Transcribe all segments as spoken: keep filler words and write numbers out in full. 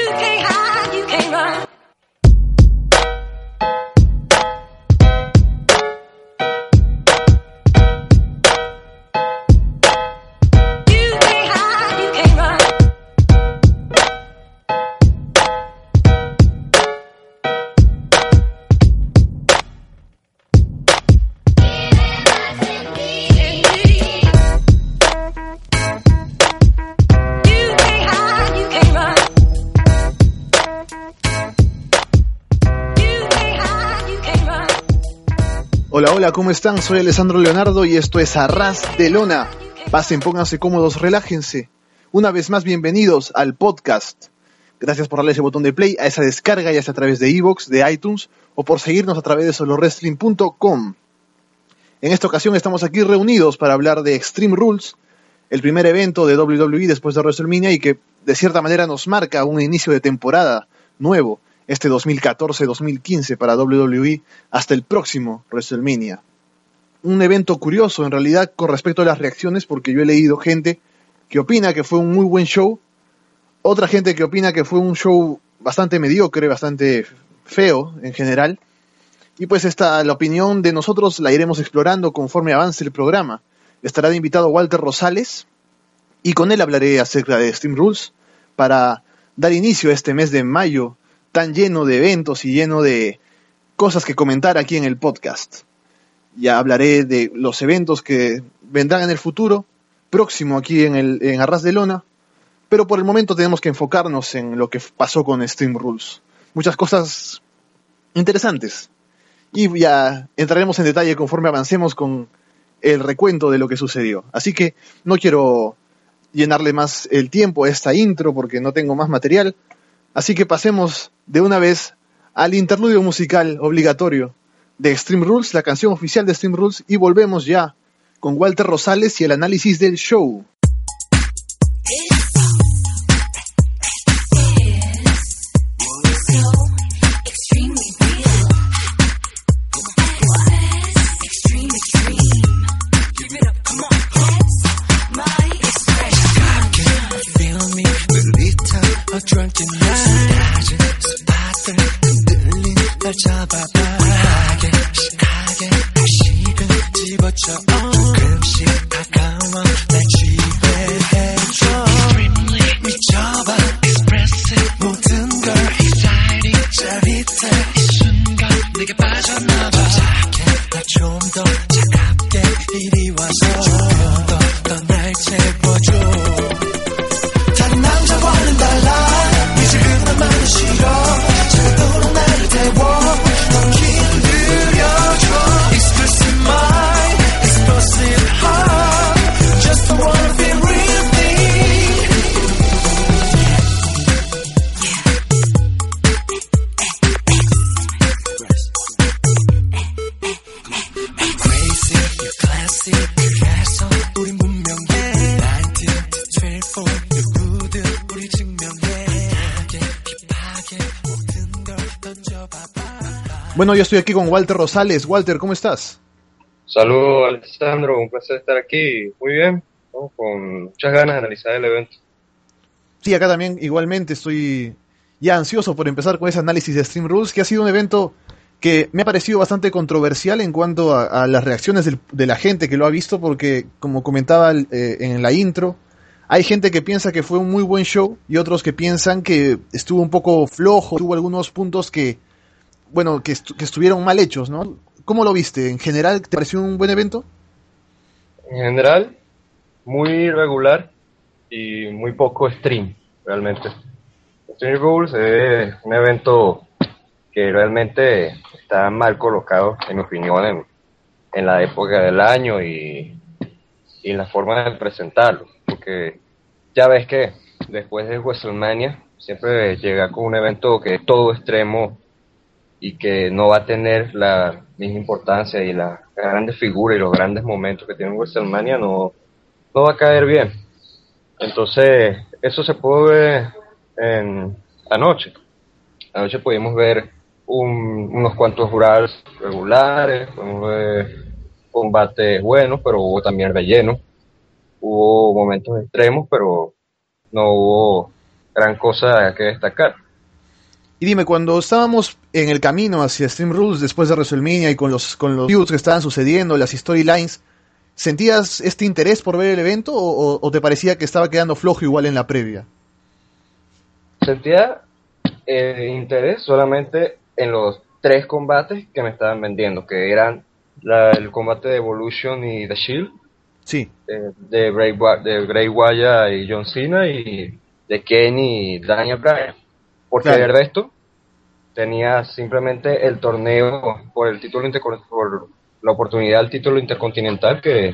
can't hide, you can't run. Hola, hola, ¿cómo están? Soy Alessandro Leonardo y esto es Arras de Lona. Pasen, pónganse cómodos, relájense. Una vez más, bienvenidos al podcast. Gracias por darle ese botón de play, a esa descarga, ya sea a través de iVoox, de iTunes, o por seguirnos a través de solo wrestling punto com. En esta ocasión estamos aquí reunidos para hablar de Extreme Rules, el primer evento de doble u doble u E después de WrestleMania y que de cierta manera nos marca un inicio de temporada nuevo. Este dos mil catorce dos mil quince para doble u doble u E hasta el próximo WrestleMania. Un evento curioso en realidad con respecto a las reacciones, porque yo he leído gente que opina que fue un muy buen show, otra gente que opina que fue un show bastante mediocre, bastante feo en general, y pues esta, la opinión de nosotros la iremos explorando conforme avance el programa. Estará de invitado Walter Rosales, y con él hablaré acerca de Extreme Rules para dar inicio a este mes de mayo tan lleno de eventos y lleno de cosas que comentar aquí en el podcast. Ya hablaré de los eventos que vendrán en el futuro, próximo aquí en, el, en Arras de Lona, pero por el momento tenemos que enfocarnos en lo que pasó con Extreme Rules. Muchas cosas interesantes. Y ya entraremos en detalle conforme avancemos con el recuento de lo que sucedió. Así que no quiero llenarle más el tiempo a esta intro porque no tengo más material. Así que pasemos de una vez al interludio musical obligatorio de Extreme Rules, la canción oficial de Extreme Rules, y volvemos ya con Walter Rosales y el análisis del show. Drunken night, 스팟들 흔들린 날 잡아봐. 하게 시하게 다시금 집어쳐. 조금씩 다가와 날 지배해줘. 미쳐봐 expressive 모든 걸 exciting 짜릿해 이 순간 내게 빠져나봐. 작게 나 좀 더 차갑게 이리 와서 좀 더 더 날 채워줘. 다른 남자와는 달라. 나는 싫어 자꾸로 나를 태워 넌 길들여줘 Exclusive mind, explosive heart Just don't wanna be real thing Crazy, you're classy 그래서 우린 분명해 나인틴 to 십이 누구든 우리 증명해 Bueno, yo estoy aquí con Walter Rosales. Walter, ¿cómo estás? Saludos, Alessandro, un placer estar aquí. Muy bien, ¿no? Con muchas ganas de analizar el evento. Sí, acá también igualmente estoy ya ansioso por empezar con ese análisis de Extreme Rules, que ha sido un evento que me ha parecido bastante controversial en cuanto a, a las reacciones del, de la gente que lo ha visto, porque como comentaba eh, en la intro, hay gente que piensa que fue un muy buen show y otros que piensan que estuvo un poco flojo, tuvo algunos puntos que, bueno, que, estu- que estuvieron mal hechos, ¿no? ¿Cómo lo viste? ¿En general te pareció un buen evento? En general, muy regular y muy poco extreme, realmente. Extreme Rules es un evento que realmente está mal colocado, en mi opinión, en, en la época del año y, y en la forma de presentarlo. Porque ya ves que después de WrestleMania siempre llega con un evento que es todo extremo y que no va a tener la misma importancia y las grandes figuras y los grandes momentos que tiene WrestleMania no, no va a caer bien. Entonces eso se puede ver en anoche. Anoche pudimos ver un, unos cuantos brawls regulares, pudimos ver combates buenos, pero hubo también relleno. Hubo momentos extremos, pero no hubo gran cosa que destacar. Y dime, cuando estábamos en el camino hacia Extreme Rules después de WrestleMania y con los con los feuds que estaban sucediendo, las storylines, ¿sentías este interés por ver el evento o, o te parecía que estaba quedando flojo igual en la previa? Sentía eh, interés solamente en los tres combates que me estaban vendiendo, que eran la, el combate de Evolution y The Shield, Sí. eh, de, Bray, de Bray Wyatt y John Cena, y de Kenny y Daniel Bryan. Porque Claro. el resto tenía simplemente el torneo por el título intercon- por la oportunidad del título intercontinental, que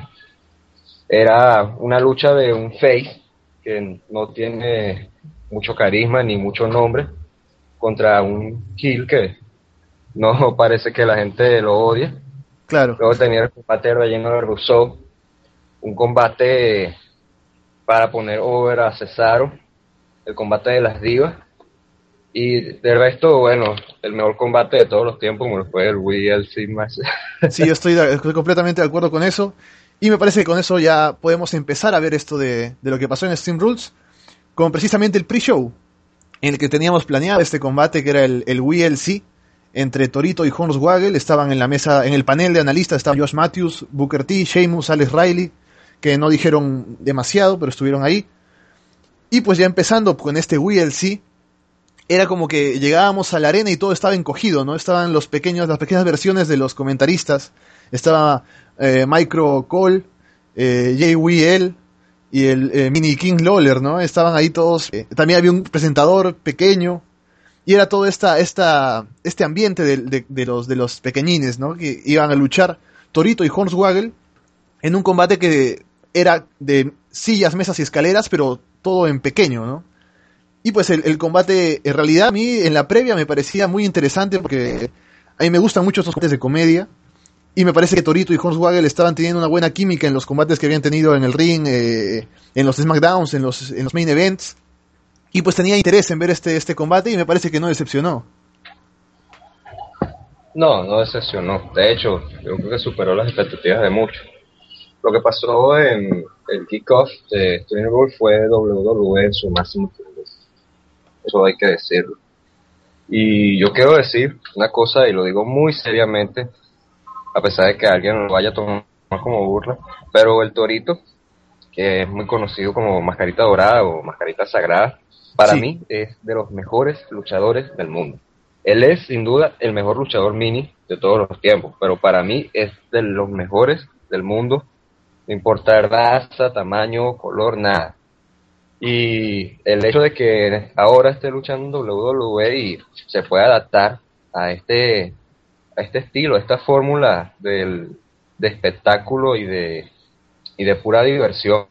era una lucha de un face que no tiene mucho carisma ni mucho nombre contra un heel que no parece que la gente lo odia. Claro. Luego tenía el combate relleno de Rousseau, un combate para poner over a Cesaro, el combate de las divas. Y del resto, bueno, el mejor combate de todos los tiempos, como fue el W L C más. Sí, yo estoy, de- estoy completamente de acuerdo con eso. Y me parece que con eso ya podemos empezar a ver esto de, de lo que pasó en Extreme Rules, con precisamente el pre-show, en el que teníamos planeado este combate que era el, el W L C entre Torito y Hornswoggle. Estaban en la mesa, en el panel de analistas estaban Josh Matthews, Booker T, Sheamus, Alex Riley, que no dijeron demasiado, pero estuvieron ahí. Y pues ya empezando con este W L C, era como que llegábamos a la arena y todo estaba encogido, ¿no? Estaban los pequeños, las pequeñas versiones de los comentaristas. Estaba eh, Micro Cole, eh, Jay Wheeler y el eh, Mini King Lawler, ¿no? Estaban ahí todos. Eh, también había un presentador pequeño. Y era todo esta, esta, este ambiente de, de, de los, de los pequeñines, ¿no? Que iban a luchar Torito y Hornswoggle en un combate que era de sillas, mesas y escaleras, pero todo en pequeño, ¿no? Y pues el, el combate, en realidad a mí en la previa me parecía muy interesante porque a mí me gustan mucho estos combates de comedia y me parece que Torito y Hornswoggle estaban teniendo una buena química en los combates que habían tenido en el ring, eh, en los SmackDowns, en los, en los main events, y pues tenía interés en ver este, este combate y me parece que no decepcionó. No, no decepcionó. De hecho, yo creo que superó las expectativas de muchos. Lo que pasó en el kickoff de Extreme Rules fue W W E en su máximo esplendor. Eso hay que decirlo. Y yo quiero decir una cosa, y lo digo muy seriamente, a pesar de que alguien lo vaya a tomar como burla, pero el Torito, que es muy conocido como Mascarita Dorada o Mascarita Sagrada, para Sí. mí es de los mejores luchadores del mundo. Él es sin duda el mejor luchador mini de todos los tiempos, pero para mí es de los mejores del mundo, no importa raza, tamaño, color, nada. Y el hecho de que ahora esté luchando en W W E y se pueda adaptar a este a este estilo, a esta fórmula del, de espectáculo y de y de pura diversión,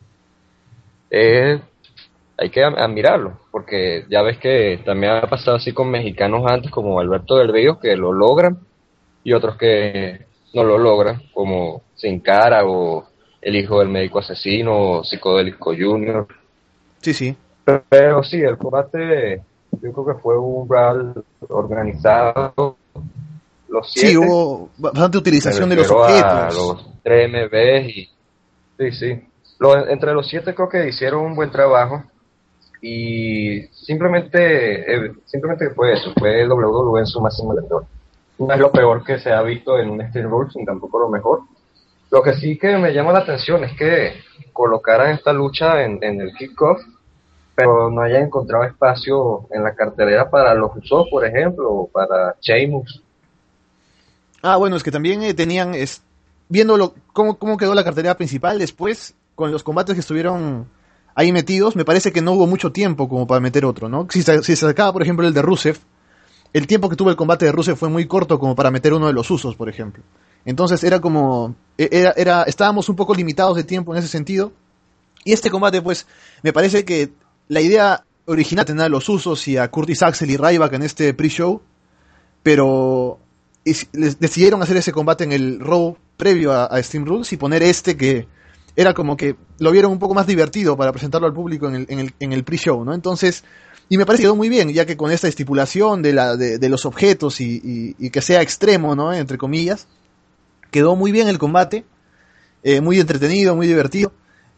eh, hay que admirarlo, porque ya ves que también ha pasado así con mexicanos antes, como Alberto del Río, que lo logran, y otros que no lo logran, como Sin Cara o el hijo del médico asesino o Psicodélico Junior. Sí, sí. Pero, pero sí, el combate yo creo que fue un brawl organizado. Los siete, Sí, hubo bastante utilización me de los refiero a objetos. los tres M B y sí, sí. Los, entre los siete creo que hicieron un buen trabajo y simplemente eh, simplemente fue eso, fue el W W E en su máximo esplendor. No es lo peor que se ha visto en un Extreme Rules, ni tampoco lo mejor. Lo que sí que me llama la atención es que colocaran esta lucha en, en el kickoff, pero no hayan encontrado espacio en la cartelera para los Usos, por ejemplo, o para Sheamus. Ah, bueno, es que también eh, tenían, es, viendo cómo, cómo quedó la cartelera principal después, con los combates que estuvieron ahí metidos, me parece que no hubo mucho tiempo como para meter otro, ¿no? Si se, si se sacaba, por ejemplo, el de Rusev, el tiempo que tuvo el combate de Rusev fue muy corto como para meter uno de los Usos, por ejemplo. Entonces era como, era, era, estábamos un poco limitados de tiempo en ese sentido. Y este combate, pues, me parece que la idea original tenía a los Usos y a Curtis Axel y Ryback en este pre-show, pero les decidieron hacer ese combate en el Raw previo a, a Extreme Rules y poner este que era como que lo vieron un poco más divertido para presentarlo al público en el, en el, en el pre-show, ¿no? Entonces, y me parece que quedó muy bien, ya que con esta estipulación de, la, de, de los objetos y, y, y que sea extremo, ¿no? Entre comillas, quedó muy bien el combate, eh, muy entretenido, muy divertido.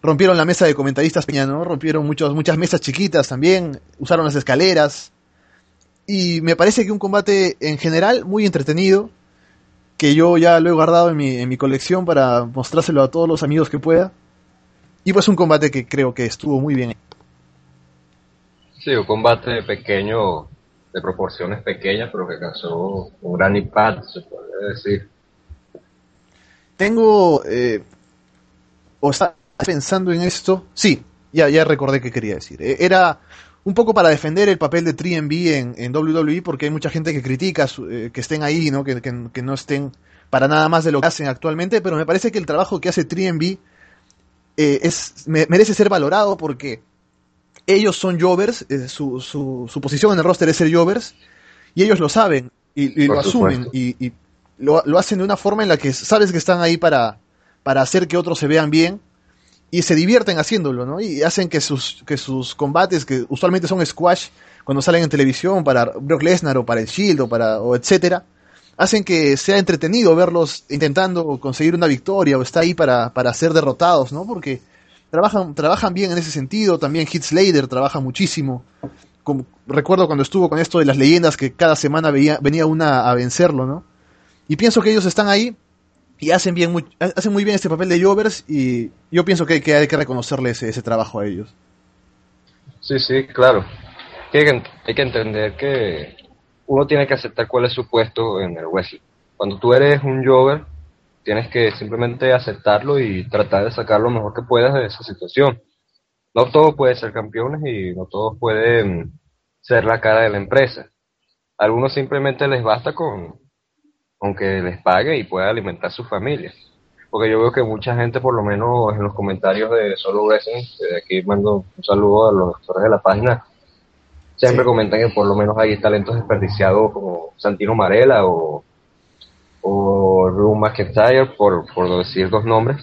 rompieron la mesa de comentaristas peña, ¿no? Rompieron muchos, muchas mesas chiquitas también, usaron las escaleras. Y me parece que un combate en general muy entretenido, que yo ya lo he guardado en mi, en mi colección para mostrárselo a todos los amigos que pueda. Y pues un combate que creo que estuvo muy bien. Sí, un combate pequeño, de proporciones pequeñas, pero que causó un gran impacto, se podría decir. Tengo... Eh, o está pensando en esto... Sí, ya, ya recordé qué quería decir. Eh, era un poco para defender el papel de tres M B en, en doble u doble u E, porque hay mucha gente que critica su, eh, que estén ahí, ¿no? Que, que, que no estén para nada más de lo que hacen actualmente, pero me parece que el trabajo que hace tres M B eh, es, me, merece ser valorado porque ellos son jovers, eh, su, su, su posición en el roster es ser jovers, y ellos lo saben, y, y lo asumen, y, y lo, lo hacen de una forma en la que sabes que están ahí para, para hacer que otros se vean bien, y se divierten haciéndolo, ¿no? Y hacen que sus, que sus combates, que usualmente son squash, cuando salen en televisión para Brock Lesnar o para el Shield o para, o etcétera, hacen que sea entretenido verlos intentando conseguir una victoria o está ahí para, para ser derrotados, ¿no? Porque trabajan, trabajan bien en ese sentido. También Heath Slater trabaja muchísimo. Como, recuerdo cuando estuvo con esto de las leyendas que cada semana veía, venía una a vencerlo, ¿no? Y pienso que ellos están ahí y hacen bien muy, hacen muy bien este papel de jovers, y yo pienso que, que hay que reconocerle ese, ese trabajo a ellos. Sí, sí, claro. Hay que, hay que entender que uno tiene que aceptar cuál es su puesto en el wrestling. Cuando tú eres un jover, tienes que simplemente aceptarlo y tratar de sacar lo mejor que puedas de esa situación. No todos pueden ser campeones y no todos pueden ser la cara de la empresa. A algunos simplemente les basta con, con que les pague y pueda alimentar su familia. Porque yo veo que mucha gente, por lo menos en los comentarios de Solo Wrestling, de aquí mando un saludo a los lectores de la página, siempre sí comentan que por lo menos hay talentos desperdiciados como Santino Marella o, o Drew McIntyre, por, por decir dos nombres.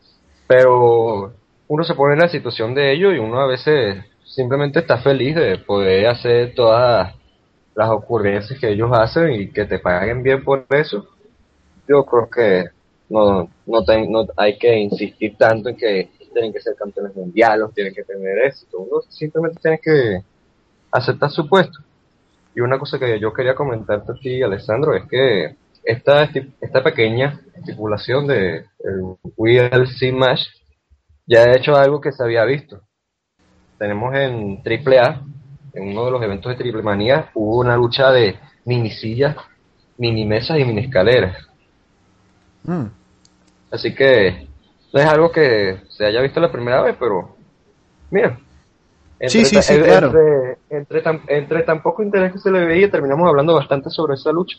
Pero uno se pone en la situación de ellos y uno a veces simplemente está feliz de poder hacer todas las ocurrencias que ellos hacen y que te paguen bien por eso. Yo creo que no, no, ten, no hay que insistir tanto en que tienen que ser campeones mundiales, tienen que tener éxito. Uno simplemente tiene que aceptar su puesto. Y una cosa que yo quería comentarte a ti, Alessandro, es que esta, esta pequeña estipulación de el W L C Match ya he hecho algo que se había visto. Tenemos en Triple A, en uno de los eventos de Triple Manía, hubo una lucha de mini sillas, mini mesas y mini escaleras. Mm. Así que no es algo que se haya visto la primera vez, pero mira, entre, sí, sí, sí, entre, claro. entre, entre, tan, entre tan poco interés que se le veía, terminamos hablando bastante sobre esa lucha.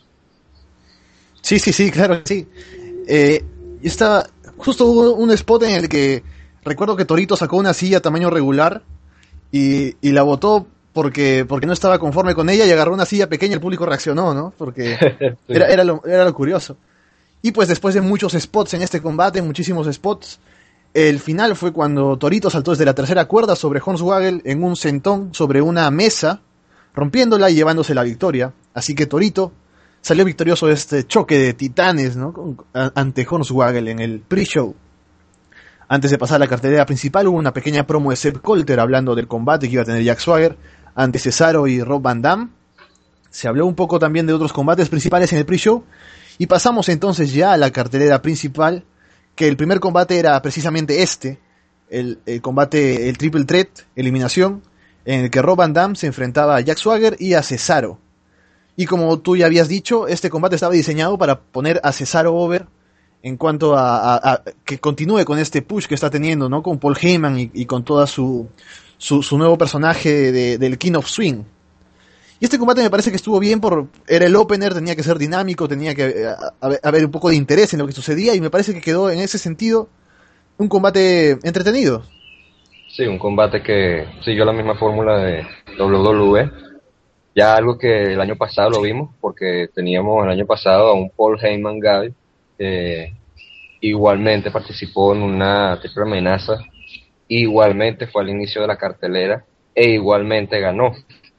Sí, sí, sí, claro, sí. Eh, y estaba, justo hubo un spot en el que recuerdo que Torito sacó una silla tamaño regular y, y la botó porque, porque no estaba conforme con ella y agarró una silla pequeña y el público reaccionó, ¿no? Porque sí. era, era, lo, era lo curioso. Y pues después de muchos spots en este combate, muchísimos spots, el final fue cuando Torito saltó desde la tercera cuerda sobre Hornswoggle en un sentón sobre una mesa, rompiéndola y llevándose la victoria. Así que Torito salió victorioso de este choque de titanes, ¿no? Con, a, ante Hornswoggle en el pre-show. Antes de pasar a la cartelera principal hubo una pequeña promo de Seb Colter hablando del combate que iba a tener Jack Swagger ante Cesaro y Rob Van Dam. Se habló un poco también de otros combates principales en el pre-show. Y pasamos entonces ya a la cartelera principal, que el primer combate era precisamente este, el, el combate, el Triple Threat, eliminación, en el que Rob Van Dam se enfrentaba a Jack Swagger y a Cesaro. Y como tú ya habías dicho, este combate estaba diseñado para poner a Cesaro over en cuanto a, a, a que continúe con este push que está teniendo, ¿no? Con Paul Heyman y, y con toda su, su, su nuevo personaje de, del King of Swing. Y este combate me parece que estuvo bien, por era el opener, tenía que ser dinámico, tenía que haber un poco de interés en lo que sucedía, y me parece que quedó en ese sentido un combate entretenido. Sí, un combate que siguió la misma fórmula de doble u doble u E, ya algo que el año pasado lo vimos, porque teníamos el año pasado a un Paul Heyman guy que igualmente participó en una triple amenaza, igualmente fue al inicio de la cartelera e igualmente ganó.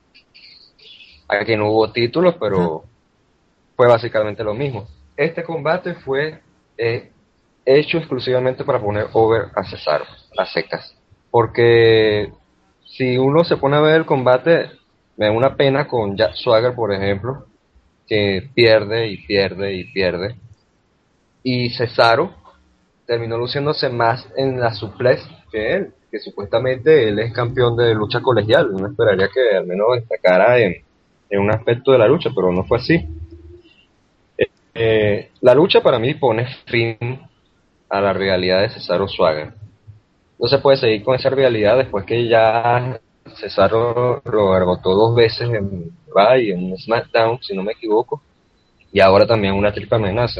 Aquí no hubo títulos, pero uh-huh. fue básicamente lo mismo. Este combate fue eh, hecho exclusivamente para poner over a Cesaro. a secas. Porque si uno se pone a ver el combate, me da una pena con Jack Swagger, por ejemplo, que pierde y pierde y pierde. Y Cesaro terminó luciéndose más en la suplex que él, que supuestamente él es campeón de lucha colegial. Uno esperaría que al menos destacara en, en un aspecto de la lucha, pero no fue así. Eh, eh, la lucha para mí pone fin a la rivalidad de Cesaro Swagger. No se puede seguir con esa rivalidad después que ya Cesaro lo derrotó dos veces en Raw y en SmackDown, si no me equivoco, y ahora también una triple amenaza.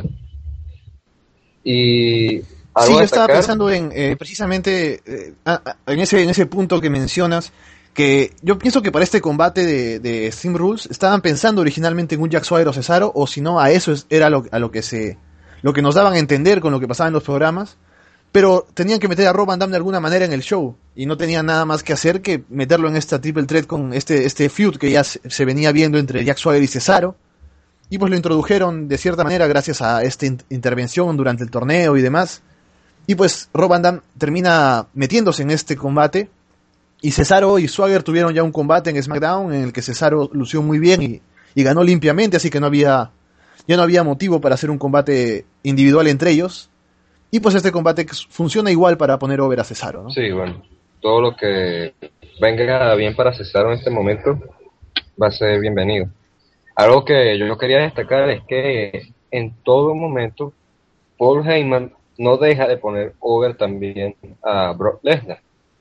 Y Sí, algo yo a estaba destacar, pensando en eh, precisamente eh, a- a- en ese en ese punto que mencionas, que yo pienso que para este combate de, de Extreme Rules estaban pensando originalmente en un Jack Swagger o Cesaro, o si no, a eso es- era lo, a lo que se lo que nos daban a entender con lo que pasaba en los programas, pero tenían que meter a Rob Van Dam de alguna manera en el show y no tenían nada más que hacer que meterlo en esta triple threat con este este feud que ya se, se venía viendo entre Jack Swagger y Cesaro. Y pues lo introdujeron de cierta manera gracias a esta in- intervención durante el torneo y demás. Y pues Rob Van Dam termina metiéndose en este combate. Y Cesaro y Swagger tuvieron ya un combate en SmackDown en el que Cesaro lució muy bien y, y ganó limpiamente, así que no había, ya no había motivo para hacer un combate individual entre ellos. Y pues este combate funciona igual para poner over a Cesaro, ¿no? sí, bueno, todo lo que venga bien para Cesaro en este momento va a ser bienvenido. Algo que yo quería destacar es que en todo momento Paul Heyman no deja de poner over también a Brock Lesnar.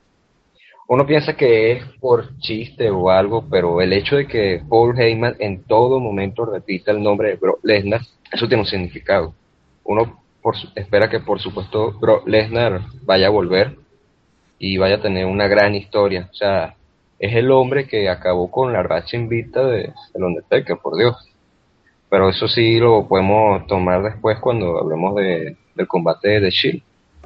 Uno piensa que es por chiste o algo, pero el hecho de que Paul Heyman en todo momento repita el nombre de Brock Lesnar, eso tiene un significado. Uno por su- espera que por supuesto Brock Lesnar vaya a volver y vaya a tener una gran historia. O sea, es el hombre que acabó con la racha invicta de el Undertaker, por Dios. Pero eso sí lo podemos tomar después cuando hablemos de, del combate de The Shield.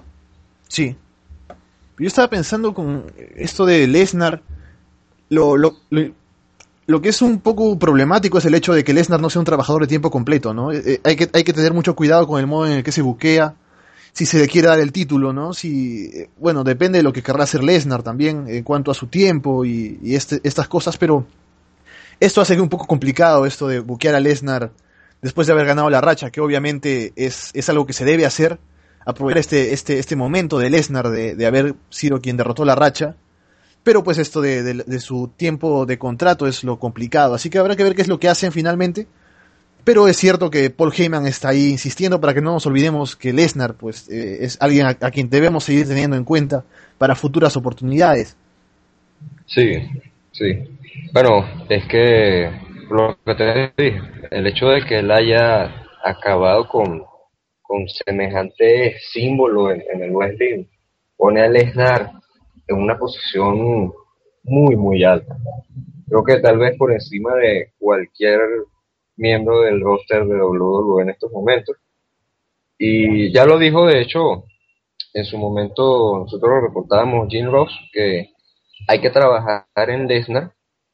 Sí. Yo estaba pensando con esto de Lesnar, lo, lo, lo, lo que es un poco problemático es el hecho de que Lesnar no sea un trabajador de tiempo completo, ¿no? Eh, eh, hay que, hay que tener mucho cuidado con el modo en el que se buquea, si se le quiere dar el título, ¿no? Si, eh, bueno, depende de lo que querrá hacer Lesnar también en cuanto a su tiempo y, y este, estas cosas, pero esto hace un poco complicado esto de buquear a Lesnar después de haber ganado la racha, que obviamente es, es algo que se debe hacer, aprovechar este, este, este momento de Lesnar de, de haber sido quien derrotó la racha, pero pues esto de, de, de su tiempo de contrato es lo complicado, así que habrá que ver qué es lo que hacen finalmente, pero es cierto que Paul Heyman está ahí insistiendo para que no nos olvidemos que Lesnar pues eh, es alguien a, a quien debemos seguir teniendo en cuenta para futuras oportunidades. Sí, sí. Bueno, es que lo que te dije, el hecho de que él haya acabado con, con semejante símbolo en, en el wrestling pone a Lesnar en una posición muy, muy alta. Creo que tal vez por encima de cualquier miembro del roster de W W E en estos momentos. Y ya lo dijo, de hecho, en su momento nosotros lo reportábamos, Jim Ross, que hay que trabajar en Lesnar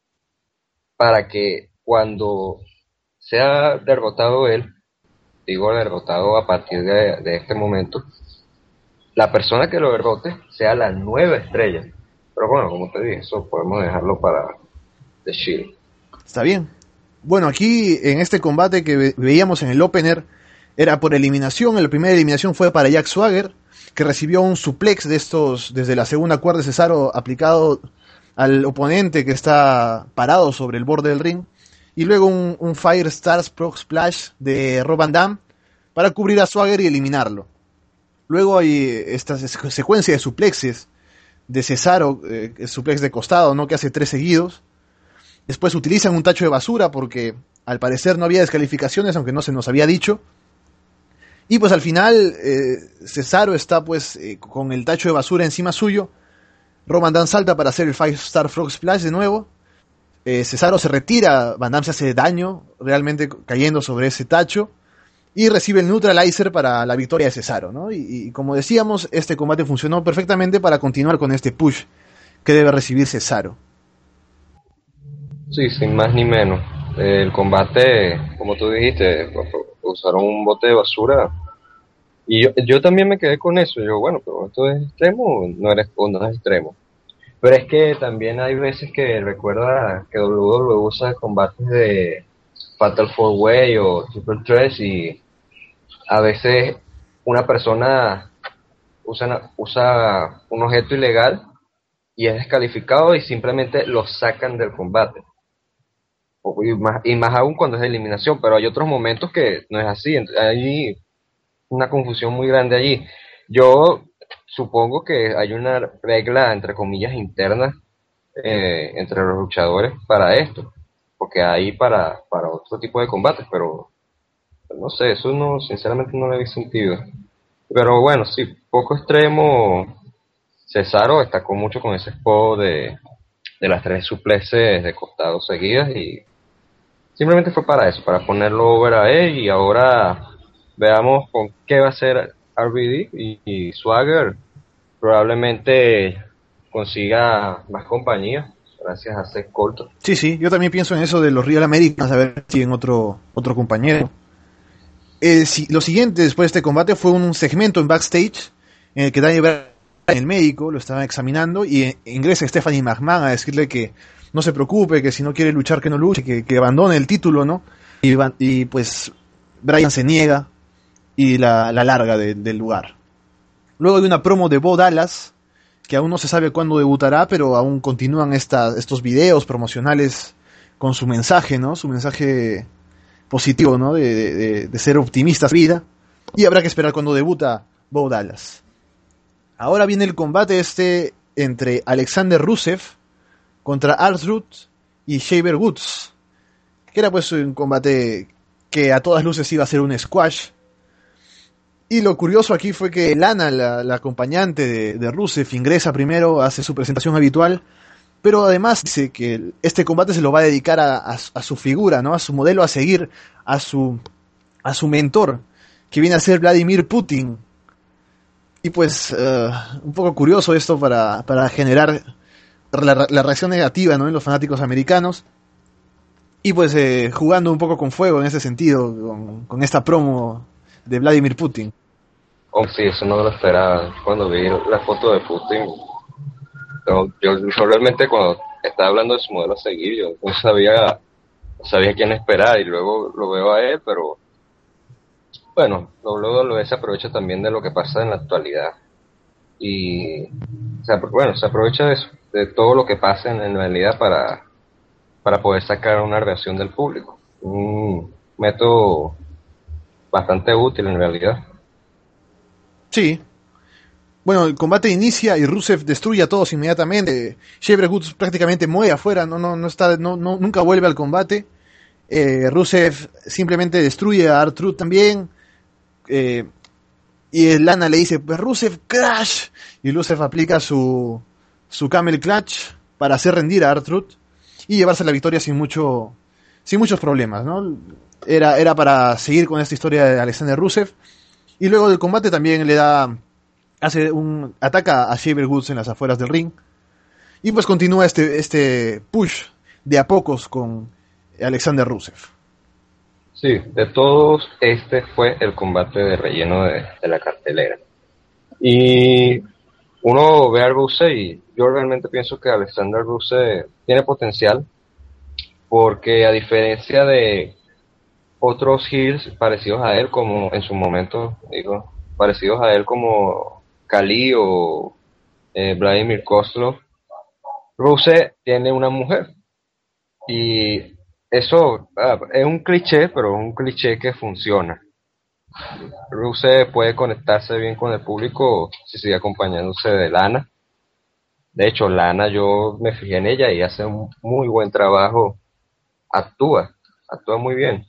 para que cuando sea derrotado él, digo derrotado a partir de, de este momento, la persona que lo derrote sea la nueva estrella. Pero bueno, como te dije, eso podemos dejarlo para The Shield. Está bien. Bueno, aquí en este combate que ve- veíamos en el opener era por eliminación. La primera eliminación fue para Jack Swagger, que recibió un suplex de estos desde la segunda cuerda de Cesaro aplicado al oponente que está parado sobre el borde del ring. Y luego un, un Fire Stars Pro Splash de Rob Van Dam para cubrir a Swagger y eliminarlo. Luego hay esta secu- secuencia de suplexes de Cesaro, eh, suplex de costado, ¿no? Que hace tres seguidos. Después utilizan un tacho de basura porque al parecer no había descalificaciones, aunque no se nos había dicho. Y pues al final eh, Cesaro está pues eh, con el tacho de basura encima suyo. Rob Van Dam salta para hacer el Five Star Frog Splash de nuevo. Eh, Cesaro se retira, Van Dam se hace daño realmente cayendo sobre ese tacho. Y recibe el Neutralizer para la victoria de Cesaro, ¿no? Y, y como decíamos, este combate funcionó perfectamente para continuar con este push que debe recibir Cesaro. Sí, sin más ni menos. El combate, como tú dijiste, usaron un bote de basura Y yo, yo también me quedé con eso. Yo, bueno, pero ¿esto es extremo o no, eres, o no es extremo? Pero es que también hay veces que recuerda que W W E usa combates de Fatal Four Way o Triple Threat y a veces una persona usa, usa un objeto ilegal y es descalificado y simplemente lo sacan del combate. O- Y más, y más aún cuando es de eliminación, pero hay otros momentos que no es así. ent- Hay una confusión muy grande allí. Yo supongo que hay una regla, entre comillas, interna eh, entre los luchadores para esto, porque hay para, para otro tipo de combates, pero no sé, eso no, sinceramente no le vi sentido. Pero bueno, sí, poco extremo. Cesaro destacó mucho con ese spot de, de las tres supleces de costado seguidas y simplemente fue para eso, para ponerlo over a él y ahora veamos con qué va a hacer R B D y, y Swagger probablemente consiga más compañía gracias a Seth Colton. Sí, sí, yo también pienso en eso de los Real Americans, a ver si en otro, otro compañero. Eh, si, lo siguiente después de este combate fue un segmento en backstage en el que Daniel Bryan, el médico, lo estaba examinando y eh, ingresa Stephanie McMahon a decirle que no se preocupe, que si no quiere luchar, que no luche, que, que abandone el título, ¿no? Y, va- y pues Bryan se niega y la, la larga de- del lugar. Luego hay una promo de Bo Dallas, que aún no se sabe cuándo debutará, pero aún continúan esta- estos videos promocionales con su mensaje, ¿no? Su mensaje positivo, ¿no? De, de- de- de ser optimistas vida. Y habrá que esperar cuando debuta Bo Dallas. Ahora viene el combate este entre Alexander Rusev contra R-Truth y Xavier Woods, que era pues un combate que a todas luces iba a ser un squash. Y lo curioso aquí fue que Lana, la, la acompañante de, de Rusev, ingresa primero, hace su presentación habitual, pero además dice que este combate se lo va a dedicar a, a, a su figura, ¿no? A su modelo a seguir, a su, a su mentor, que viene a ser Vladimir Putin. Y pues, uh, un poco curioso esto para, para generar la, la reacción negativa, ¿no? En los fanáticos americanos. Y pues eh, jugando un poco con fuego en ese sentido, con, con esta promo de Vladimir Putin. Oh, sí, eso no lo esperaba. Cuando vi la foto de Putin, yo, yo, yo realmente cuando estaba hablando de su modelo a seguir, yo no sabía, no sabía quién esperar y luego lo veo a él, pero bueno, W W E se aprovecha también de lo que pasa en la actualidad y se, apro- bueno, se aprovecha de, eso, de todo lo que pasa en, en realidad para, para poder sacar una reacción del público. Un método bastante útil en realidad. Sí. Bueno, el combate inicia y Rusev destruye a todos inmediatamente. Xavier Woods prácticamente muere afuera, no, no, no está, no, no, nunca vuelve al combate. Eh, Rusev simplemente destruye a R-Truth también. Eh, y Lana le dice, pues Rusev, crash. Y Rusev aplica su, su camel clutch para hacer rendir a R-Truth y llevarse la victoria sin mucho, sin muchos problemas, ¿no? Era, era para seguir con esta historia de Alexander Rusev. Y luego del combate también le da, hace un, ataca a Xavier Woods en las afueras del ring. Y pues continúa este, este push de a pocos con Alexander Rusev. Sí, de todos, este fue el combate de relleno de, de la cartelera. Y uno ve a Rusev y yo realmente pienso que Alexander Rusev tiene potencial porque a diferencia de otros heels parecidos a él, como en su momento, digo, parecidos a él como Kali o eh, Vladimir Kozlov, Rusev tiene una mujer. Y eso ah, es un cliché, pero es un cliché que funciona. Rusev puede conectarse bien con el público si sigue acompañándose de Lana. De hecho, Lana, yo me fijé en ella y hace un muy buen trabajo. Actúa, actúa muy bien.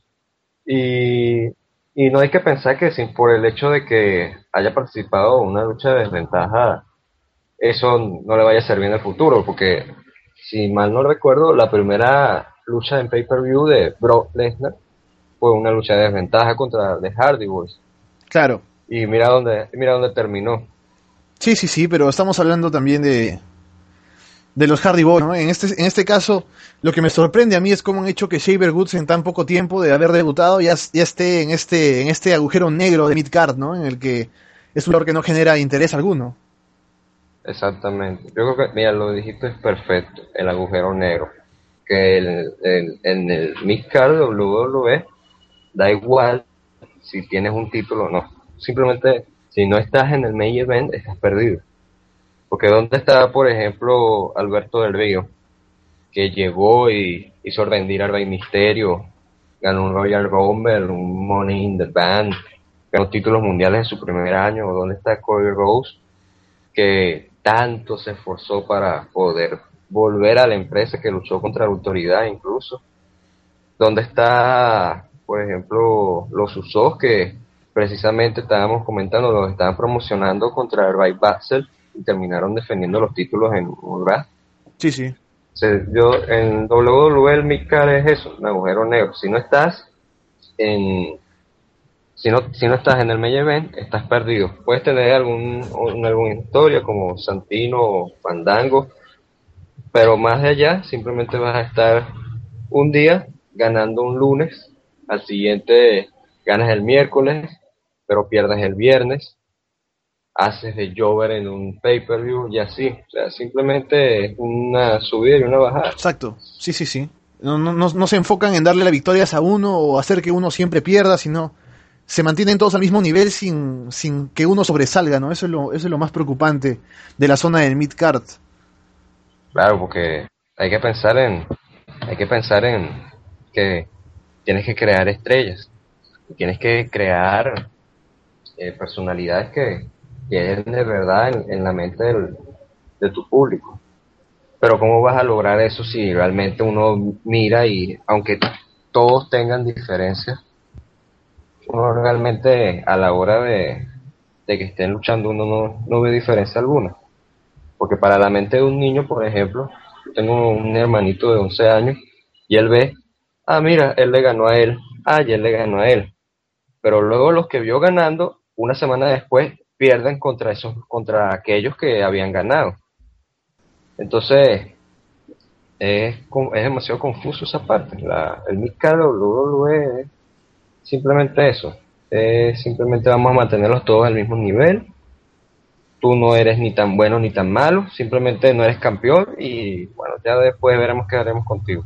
Y, y no hay que pensar que sin por el hecho de que haya participado en una lucha de desventaja, eso no le vaya a servir en el futuro, porque si mal no recuerdo, la primera lucha en pay-per-view de Brock Lesnar fue una lucha de desventaja contra The Hardy Boys. Claro. Y mira dónde, mira dónde terminó. Sí, sí, sí, pero estamos hablando también de, de los Hardy Boys, ¿no? En este, en este caso, lo que me sorprende a mí es cómo han hecho que Xavier Woods en tan poco tiempo de haber debutado ya, ya esté en este, en este agujero negro de midcard, ¿no? En el que es un lugar que no genera interés alguno. Exactamente. Yo creo que, mira, lo dijiste es perfecto, el agujero negro. Que el, el, en el mid-card W W E da igual si tienes un título o no. Simplemente, si no estás en el main event, estás perdido. Porque ¿dónde está, por ejemplo, Alberto Del Río? Que llegó y hizo rendir al Rey Misterio, ganó un Royal Rumble, un Money in the Bank, ganó títulos mundiales en su primer año. ¿Dónde está Cody Rhodes? Que tanto se esforzó para poder volver a la empresa, que luchó contra la autoridad incluso. ¿Dónde está, por ejemplo, los Usos, que precisamente estábamos comentando, los estaban promocionando contra el Ray Batzel y terminaron defendiendo los títulos en Raw? Sí, sí. O sea, yo, en W W E el midcard es eso, un agujero negro. Si no estás en si no si no estás en el main event, estás perdido. Puedes tener algún un, alguna historia como Santino o Fandango, pero más de allá simplemente vas a estar un día ganando un lunes, al siguiente ganas el miércoles, pero pierdes el viernes, haces de Jover en un pay-per-view y así. O sea, simplemente es una subida y una bajada. Exacto, sí, sí, sí. No, no, no, no se enfocan en darle las victorias a uno o hacer que uno siempre pierda, sino se mantienen todos al mismo nivel sin, sin que uno sobresalga, ¿no? Eso es lo, eso es lo más preocupante de la zona del mid-card. Claro, porque hay que pensar en hay que pensar en que tienes que crear estrellas, tienes que crear eh, personalidades que queden de verdad en, en la mente del, de tu público. Pero ¿cómo vas a lograr eso si realmente uno mira y aunque todos tengan diferencias, uno realmente a la hora de, de que estén luchando uno no, no ve diferencia alguna? Porque para la mente de un niño, por ejemplo, yo tengo un hermanito de once años y él ve, ah, mira, él le ganó a él, ah, y él le ganó a él. Pero luego los que vio ganando, una semana después, pierden contra esos, contra aquellos que habían ganado. Entonces, es, es demasiado confuso esa parte. La, el midcard W W E es simplemente eso. Es simplemente vamos a mantenerlos todos al mismo nivel. Tú no eres ni tan bueno ni tan malo, simplemente no eres campeón y bueno, ya después veremos qué haremos contigo.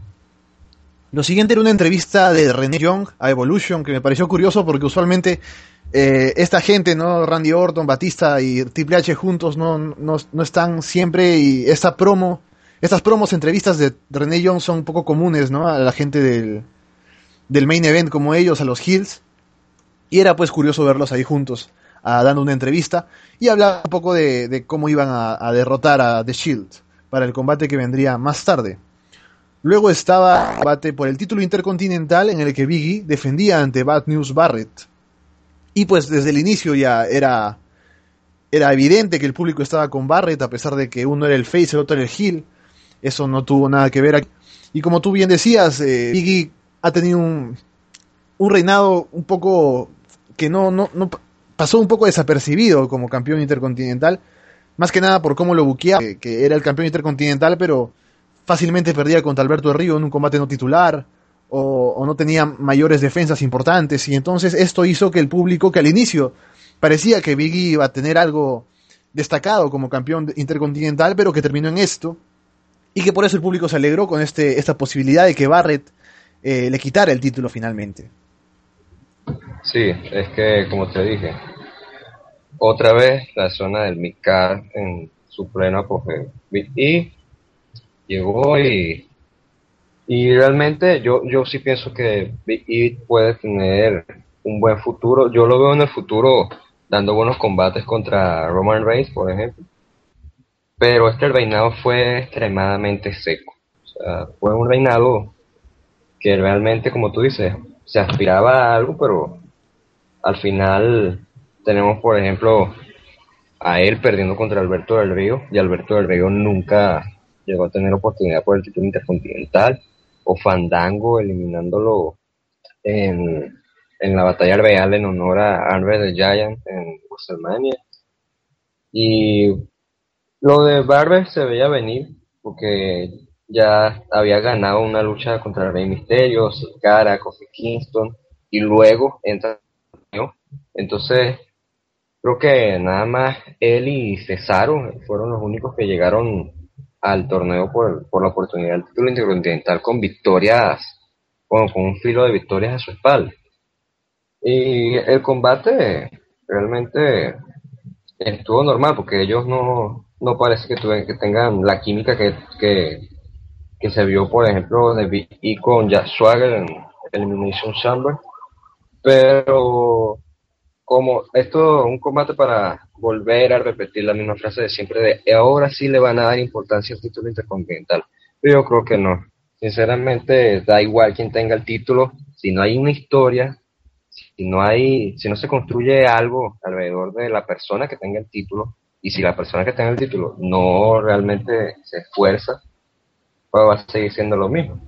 Lo siguiente era una entrevista de Renee Young a Evolution, que me pareció curioso porque usualmente eh, esta gente, ¿no? Randy Orton, Batista y Triple H juntos no, no, no están siempre, y esta promo, estas promos, entrevistas de Renee Young son poco comunes, ¿no? A la gente del, del main event como ellos, a los heels, y era pues curioso verlos ahí juntos, a, dando una entrevista y hablar un poco de, de cómo iban a, a derrotar a The Shield para el combate que vendría más tarde. Luego estaba el combate por el título intercontinental en el que Big E defendía ante Bad News Barrett. Y pues desde el inicio ya era, era evidente que el público estaba con Barrett, a pesar de que uno era el face, el otro era el heel. Eso no tuvo nada que ver aquí. Y como tú bien decías, eh, Big E ha tenido un, un reinado un poco que no, no, no pasó un poco desapercibido como campeón intercontinental. Más que nada por cómo lo buqueaba, que, que era el campeón intercontinental, pero fácilmente perdía contra Alberto Del Río en un combate no titular, o, o no tenía mayores defensas importantes, y entonces esto hizo que el público, que al inicio parecía que Big E iba a tener algo destacado como campeón intercontinental, pero que terminó en esto, y que por eso el público se alegró con este, esta posibilidad de que Barrett eh, le quitara el título finalmente. Sí, es que como te dije, otra vez la zona del midcard en su pleno apogeo. Big E llegó y y realmente yo yo sí pienso que Big E puede tener un buen futuro. Yo lo veo en el futuro dando buenos combates contra Roman Reigns, por ejemplo, pero este reinado fue extremadamente seco. O sea, fue un reinado que realmente, como tú dices, se aspiraba a algo, pero al final tenemos, por ejemplo, a él perdiendo contra Alberto Del Río, y Alberto Del Río nunca llegó a tener oportunidad por el título intercontinental, o Fandango eliminándolo en, en la batalla real en honor a Andre the Giant en WrestleMania. Y lo de Barber se veía venir, porque ya había ganado una lucha contra Rey Mysterio, Sin Cara, Kofi Kingston, y luego entra, ¿no? Entonces, creo que nada más él y Cesaro fueron los únicos que llegaron al torneo por, por la oportunidad del título intercontinental con victorias, con, con un filo de victorias a su espalda. Y el combate realmente estuvo normal porque ellos no, no parece que, tuve, que tengan la química que, que, que se vio, por ejemplo, de Big E con Jack Swagger en Elimination Chamber. Pero como esto es un combate para volver a repetir la misma frase de siempre de ahora sí le van a dar importancia al título intercontinental. Pero yo creo que no. Sinceramente, da igual quien tenga el título, si no hay una historia, si no hay, si no se construye algo alrededor de la persona que tenga el título, y si la persona que tenga el título no realmente se esfuerza, pues va a seguir siendo lo mismo.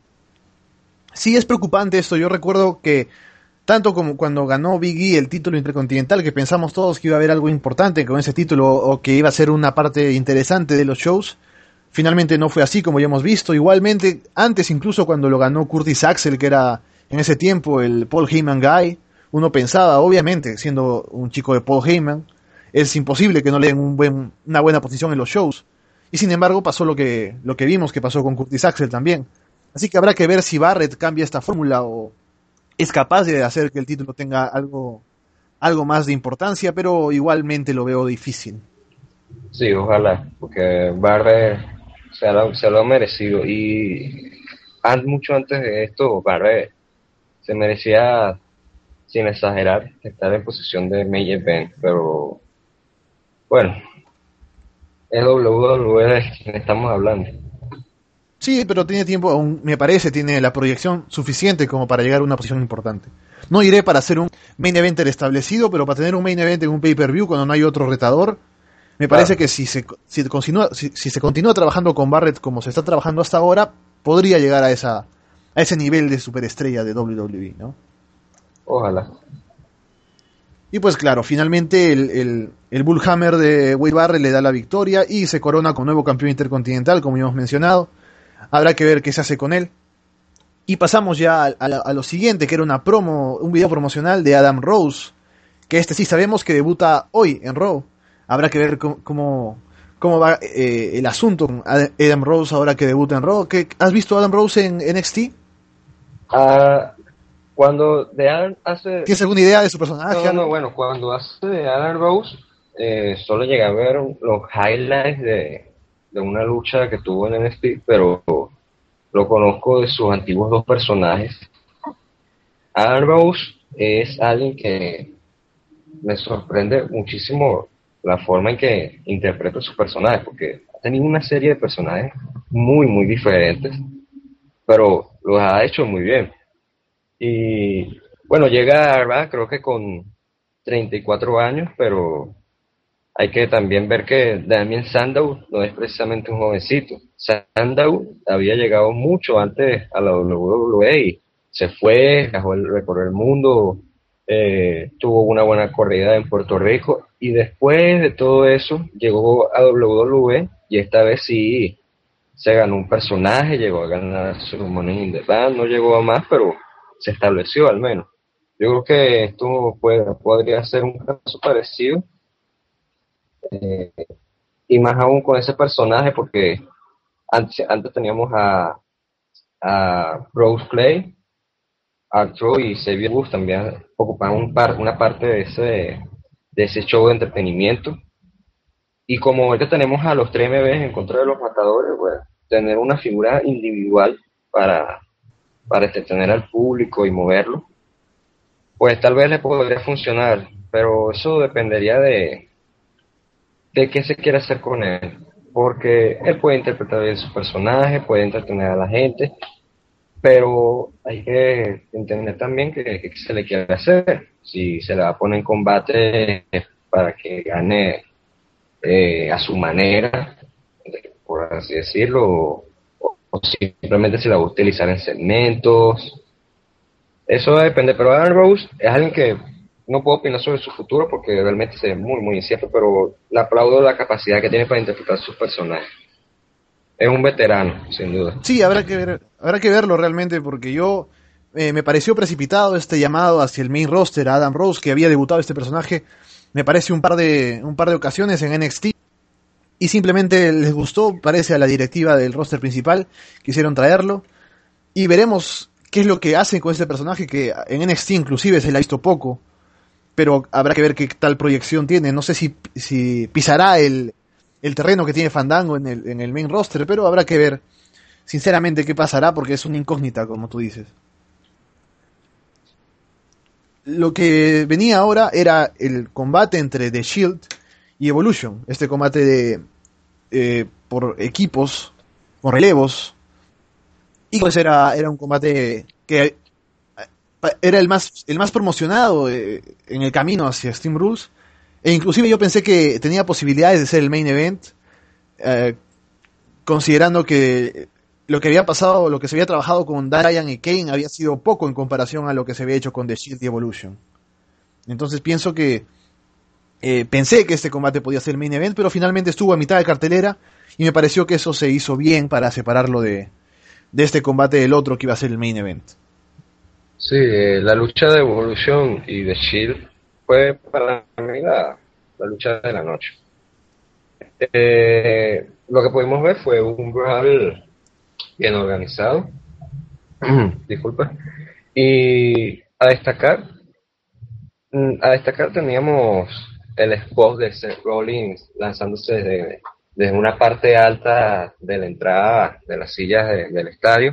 Sí, es preocupante esto. Yo recuerdo que tanto como cuando ganó Big E el título intercontinental, que pensamos todos que iba a haber algo importante con ese título o que iba a ser una parte interesante de los shows, finalmente no fue así, como ya hemos visto. Igualmente, antes incluso cuando lo ganó Curtis Axel, que era en ese tiempo el Paul Heyman Guy, uno pensaba, obviamente, siendo un chico de Paul Heyman, es imposible que no le den un buen, una buena posición en los shows. Y sin embargo pasó lo que, lo que vimos que pasó con Curtis Axel también. Así que habrá que ver si Barrett cambia esta fórmula o es capaz de hacer que el título tenga algo, algo más de importancia, pero igualmente lo veo difícil. Sí, ojalá, porque Barrett se lo, se lo ha merecido. Y an, mucho antes de esto, Barrett se merecía, sin exagerar, estar en posición de main event, pero bueno, es W W E de quien estamos hablando. Sí, pero tiene tiempo, aún me parece, tiene la proyección suficiente como para llegar a una posición importante. No iré para ser un main eventer establecido, pero para tener un main event en un pay-per-view cuando no hay otro retador, me parece claro que si se, si, continúa, si, si se continúa trabajando con Barrett como se está trabajando hasta ahora, podría llegar a esa a ese nivel de superestrella de W W E, ¿no? Ojalá. Y pues claro, finalmente el, el, el Bullhammer de Wade Barrett le da la victoria y se corona como nuevo campeón intercontinental, como ya hemos mencionado. Habrá que ver qué se hace con él. Y pasamos ya a, a, a lo siguiente, que era una promo, un video promocional de Adam Rose, que este sí sabemos que debuta hoy en Raw. Habrá que ver cómo, cómo, cómo va eh, el asunto con Adam Rose ahora que debuta en Raw. ¿Qué, ¿Has visto a Adam Rose en N X T? Uh, cuando de Adam hace... ¿Tienes alguna idea de su personaje? No, no, bueno, cuando hace de Adam Rose, eh, solo llegué a ver los highlights de, de una lucha que tuvo en N X T, pero lo conozco de sus antiguos dos personajes. Adam Rose es alguien que me sorprende muchísimo la forma en que interpreta sus personajes, porque ha tenido una serie de personajes muy, muy diferentes, pero los ha hecho muy bien. Y bueno, llega, ¿verdad? Creo que con treinta y cuatro años, pero hay que también ver que Damien Sandow no es precisamente un jovencito. Sandow había llegado mucho antes a la W W E y se fue, viajó el, recorrió el mundo, eh, tuvo una buena corrida en Puerto Rico y después de todo eso llegó a W W E y esta vez sí se ganó un personaje, llegó a ganar su Money in the Bank, no llegó a más, pero se estableció al menos. Yo creo que esto puede, podría ser un caso parecido, eh, y más aún con ese personaje, porque antes, antes teníamos a, a Rose Clay, Arthur y Xavier Woods también ocupaban un par, una parte de ese, de ese show de entretenimiento. Y como ahorita tenemos a los tres M Bs en contra de los matadores, bueno, tener una figura individual para, para entretener al público y moverlo, pues tal vez le podría funcionar, pero eso dependería de, de qué se quiere hacer con él, porque él puede interpretar bien su personaje, puede entretener a la gente, pero hay que entender también que, que se le quiere hacer. Si se le va a poner en combate para que gane eh, a su manera, por así decirlo, o, o simplemente se la va a utilizar en segmentos, eso depende. Pero Adam Rose es alguien que no puedo opinar sobre su futuro porque realmente se ve muy muy incierto, pero le aplaudo la capacidad que tiene para interpretar sus personajes. es un veterano, sin duda. Sí, habrá que ver, habrá que verlo realmente porque yo eh, me pareció precipitado este llamado hacia el main roster a Adam Rose, que había debutado este personaje, me parece un par de un par de ocasiones en N X T y simplemente les gustó, parece a la directiva del roster principal, quisieron traerlo y veremos qué es lo que hacen con este personaje que en N X T inclusive se le ha visto poco, pero habrá que ver qué tal proyección tiene, no sé si, si pisará el, el terreno que tiene Fandango en el, en el main roster, pero habrá que ver sinceramente qué pasará porque es una incógnita, como tú dices. Lo que venía ahora era el combate entre The Shield y Evolution, este combate de eh, por equipos, por relevos, y pues era, era un combate que era el más, el más promocionado eh, en el camino hacia Extreme Rules, e inclusive yo pensé que tenía posibilidades de ser el main event, eh, considerando que lo que había pasado, lo que se había trabajado con Bryan y Kane había sido poco en comparación a lo que se había hecho con The Shield y Evolution. Entonces pienso que eh, pensé que este combate podía ser el main event, pero finalmente estuvo a mitad de cartelera y me pareció que eso se hizo bien para separarlo de, de este combate del otro que iba a ser el main event. Sí, eh, la lucha de Evolution y de Shield fue para mí la, la lucha de la noche. Eh, lo que pudimos ver fue un brawl bien organizado, disculpa, y a destacar, a destacar teníamos el spot de Seth Rollins lanzándose desde, desde una parte alta de la entrada de las sillas de, del estadio.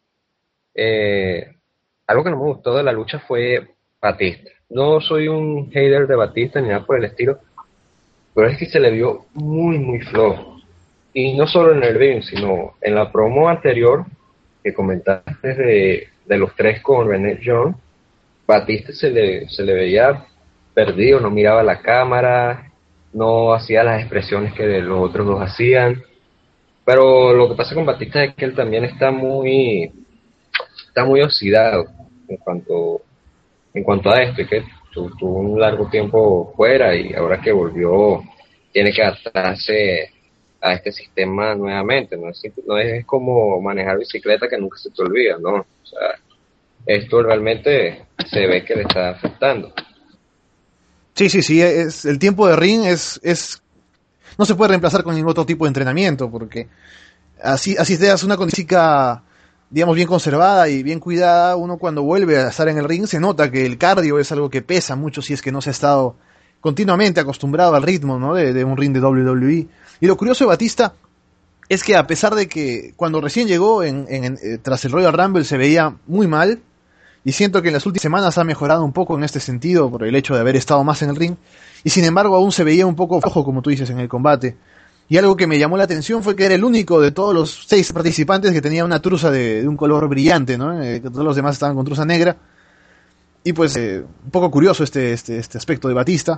Eh, algo que no me gustó de la lucha fue Batista. No soy un hater de Batista ni nada por el estilo, pero es que se le vio muy muy flojo. Y no solo en el ring, sino en la promo anterior que comentaste de, de los tres con Renee Young, Batista se le, se le veía perdido, no miraba la cámara, no hacía las expresiones que los otros dos hacían. Pero lo que pasa con Batista es que él también está muy está muy oxidado en cuanto en cuanto a esto, que tuvo un largo tiempo fuera y ahora que volvió tiene que adaptarse a este sistema nuevamente. No es, no es como manejar bicicleta que nunca se te olvida, ¿no? O sea, esto realmente se ve que le está afectando. Sí, sí, sí, es, el tiempo de ring es, es no se puede reemplazar con ningún otro tipo de entrenamiento, porque así, así seas una condición física, digamos, bien conservada y bien cuidada, uno cuando vuelve a estar en el ring se nota que el cardio es algo que pesa mucho si es que no se ha estado continuamente acostumbrado al ritmo, ¿no? de, de un ring de doble u doble u E. Y lo curioso de Batista es que a pesar de que cuando recién llegó en, en, en, eh, tras el Royal Rumble se veía muy mal, y siento que en las últimas semanas ha mejorado un poco en este sentido por el hecho de haber estado más en el ring, y sin embargo aún se veía un poco flojo, como tú dices, en el combate. Y algo que me llamó la atención fue que era el único de todos los seis participantes que tenía una truza de, de un color brillante, ¿no? Eh, que todos los demás estaban con truza negra. Y pues eh, un poco curioso este, este, este aspecto de Batista.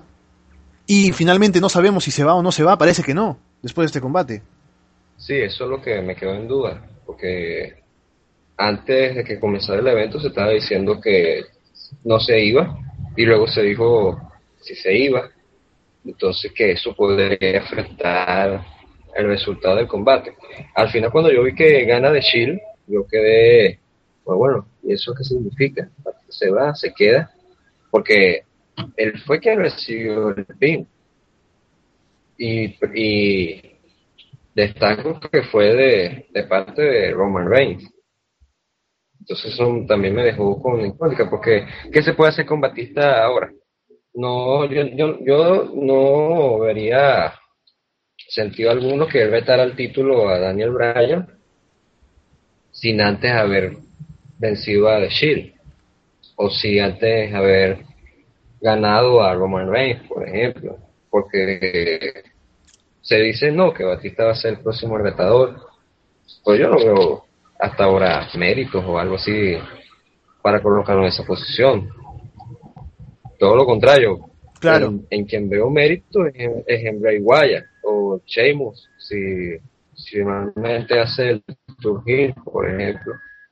Y finalmente no sabemos si se va o no se va, parece que no, después de este combate. Sí, eso es lo que me quedó en duda, porque antes de que comenzara el evento se estaba diciendo que no se iba, y luego se dijo si se iba, entonces que eso podría afectar el resultado del combate. Al final, cuando yo vi que gana The Shield, yo quedé, pues bueno, ¿y eso qué significa? ¿Se va? ¿Se queda? Porque él fue quien recibió el pin, y, y destaco que fue de, de parte de Roman Reigns. Entonces eso también me dejó con incógnita, porque ¿qué se puede hacer con Batista ahora? No, yo, yo, yo no vería sentido alguno que él vetara el título a Daniel Bryan sin antes haber vencido a The Shield, o si antes haber ganado a Roman Reigns, por ejemplo, porque se dice no, que Batista va a ser el próximo retador. Pues yo no veo hasta ahora méritos o algo así para colocarlo en esa posición. Todo lo contrario, Claro. en, en quien veo mérito es en, es en Bray Wyatt o Sheamus, si, si normalmente hace el surgir, por ejemplo.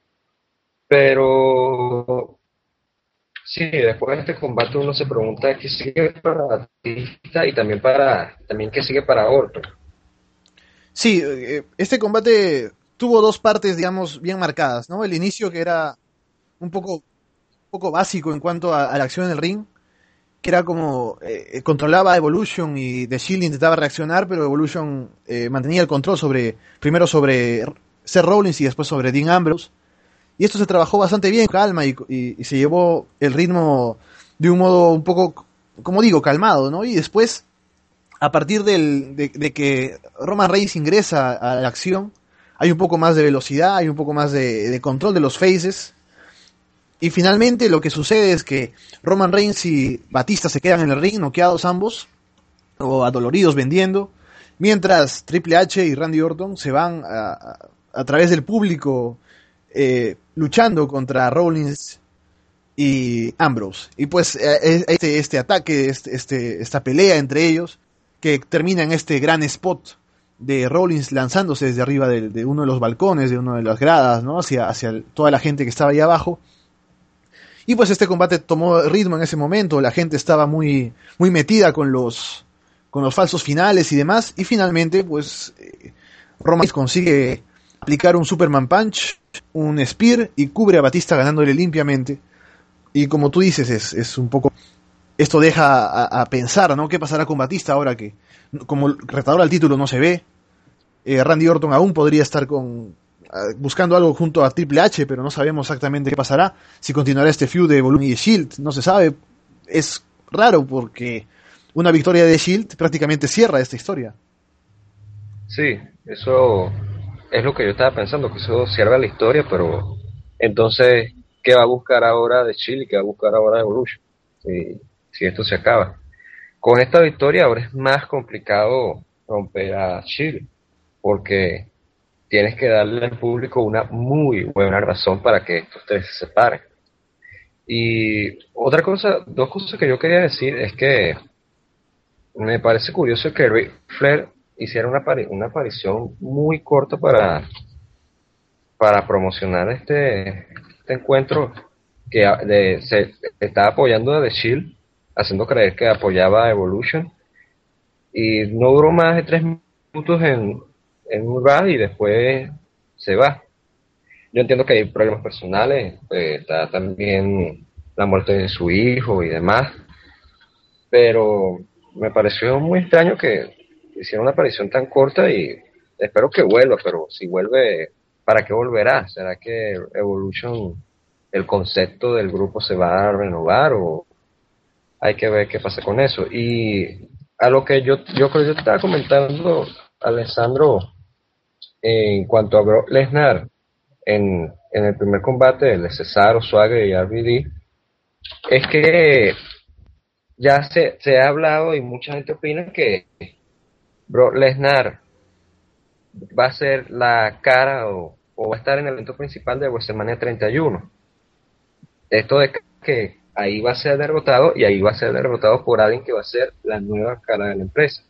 Pero sí, después de este combate uno se pregunta qué sigue para Batista y también para también qué sigue para Orton. Sí, eh, este combate tuvo dos partes, digamos, bien marcadas, ¿no? El inicio que era un poco, un poco básico en cuanto a, a la acción en el ring, que era como eh, controlaba a Evolution y The Shield intentaba reaccionar, pero Evolution eh, mantenía el control sobre, primero sobre Seth Rollins y después sobre Dean Ambrose. Y esto se trabajó bastante bien, calma, y, y, y se llevó el ritmo de un modo un poco, como digo, calmado, ¿no? Y después, a partir del, de, de que Roman Reigns ingresa a la acción, hay un poco más de velocidad, hay un poco más de, de control de los faces. Y finalmente lo que sucede es que Roman Reigns y Batista se quedan en el ring, noqueados ambos, o adoloridos vendiendo, mientras Triple H y Randy Orton se van a, a, a través del público eh, luchando contra Rollins y Ambrose. Y pues eh, este, este ataque, este, este, esta pelea entre ellos, que termina en este gran spot de Rollins lanzándose desde arriba de, de uno de los balcones, de una de las gradas, ¿no? hacia, hacia el, toda la gente que estaba ahí abajo. Y pues este combate tomó ritmo en ese momento, la gente estaba muy, muy metida con los, con los falsos finales y demás, y finalmente pues eh, Roman Reigns consigue aplicar un Superman Punch, un Spear, y cubre a Batista ganándole limpiamente. Y como tú dices, es, es un poco, esto deja a, a pensar, ¿no? ¿Qué pasará con Batista ahora que como retador al título no se ve? Eh, Randy Orton aún podría estar con buscando algo junto a Triple H, pero no sabemos exactamente qué pasará, si continuará este feud de Evolution y de Shield, no se sabe. Es raro porque una victoria de Shield prácticamente cierra esta historia. Sí, eso es lo que yo estaba pensando, que eso cierra la historia, pero entonces, ¿qué va a buscar ahora de Shield y qué va a buscar ahora de Evolution? Si, si esto se acaba. Con esta victoria ahora es más complicado romper a Shield, porque tienes que darle al público una muy buena razón para que estos tres se separen. Y otra cosa, dos cosas que yo quería decir es que me parece curioso que Ric Flair hiciera una, apari- una aparición muy corta para, para promocionar este, este encuentro que a- de, se estaba apoyando a The Shield, haciendo creer que apoyaba a Evolution, y no duró más de tres minutos en, en un Raw y después se va. Yo entiendo que hay problemas personales, eh, está también la muerte de su hijo y demás, pero me pareció muy extraño que hiciera una aparición tan corta y espero que vuelva, pero si vuelve, ¿para qué volverá? ¿Será que Evolution, el concepto del grupo se va a renovar o hay que ver qué pasa con eso? Y a lo que yo, yo creo que yo estaba comentando, Alessandro, en cuanto a Brock Lesnar, en, en el primer combate, el de Cesaro, Swagger y R V D, es que ya se, se ha hablado y mucha gente opina que Brock Lesnar va a ser la cara o, o va a estar en el evento principal de WrestleMania treinta y uno. Esto de que ahí va a ser derrotado y ahí va a ser derrotado por alguien que va a ser la nueva cara de la empresa.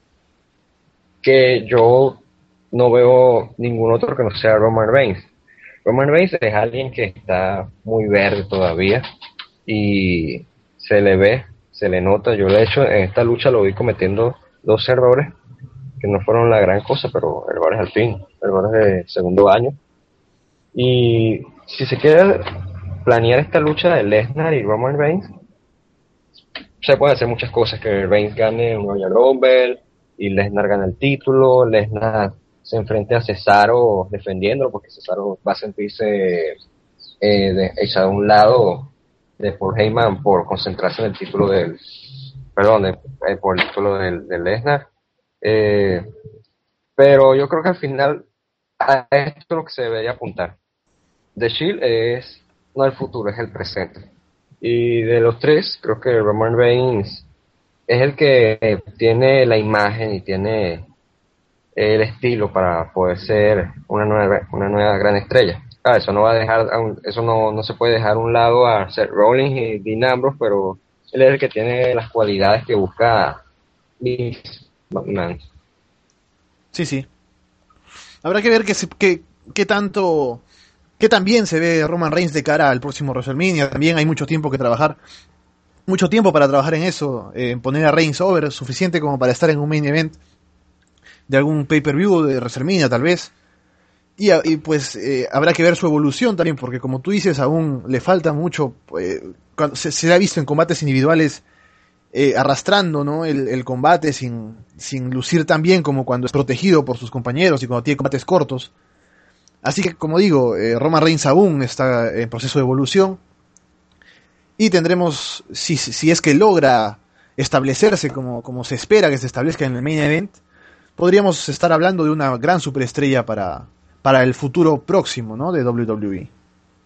Que yo no veo ningún otro que no sea Roman Reigns. Roman Reigns es alguien que está muy verde todavía y se le ve, se le nota. Yo de hecho en esta lucha lo vi cometiendo dos errores que no fueron la gran cosa, pero errores al fin, errores de segundo año. Y si se quiere planear esta lucha de Lesnar y Roman Reigns, se pueden hacer muchas cosas, que Reigns gane un Royal Rumble y Lesnar gane el título, Lesnar se enfrente a Cesaro defendiéndolo, porque Cesaro va a sentirse eh, de, echado a un lado de Paul Heyman por concentrarse en el título del, perdón, de, eh, por el título del, del Lesnar. Eh, pero yo creo que al final a esto es lo que se debería apuntar. The Shield es no el futuro, es el presente. Y de los tres, creo que Roman Reigns es el que tiene la imagen y tiene el estilo para poder ser una nueva, una nueva gran estrella. Ah, eso no va a dejar, a un, eso no, no se puede dejar a un lado a Seth Rollins y Dean Ambrose, pero él es el que tiene las cualidades que busca Vince McMahon. Sí, sí. Habrá que ver qué, qué, qué tanto, qué tan bien se ve Roman Reigns de cara al próximo WrestleMania. También hay mucho tiempo que trabajar, mucho tiempo para trabajar en eso, eh, en poner a Reigns over, suficiente como para estar en un main event. de algún pay-per-view de WrestleMania tal vez. Y, y pues eh, habrá que ver su evolución también, porque como tú dices, aún le falta mucho. Eh, cuando se, se ha visto en combates individuales eh, arrastrando, ¿no? el, el combate sin, sin lucir tan bien como cuando es protegido por sus compañeros y cuando tiene combates cortos. Así que, como digo, eh, Roman Reigns aún está en proceso de evolución. Y tendremos, si, si es que logra establecerse como, como se espera que se establezca en el main event, podríamos estar hablando de una gran superestrella para, para el futuro próximo, ¿no? de doble u doble u E.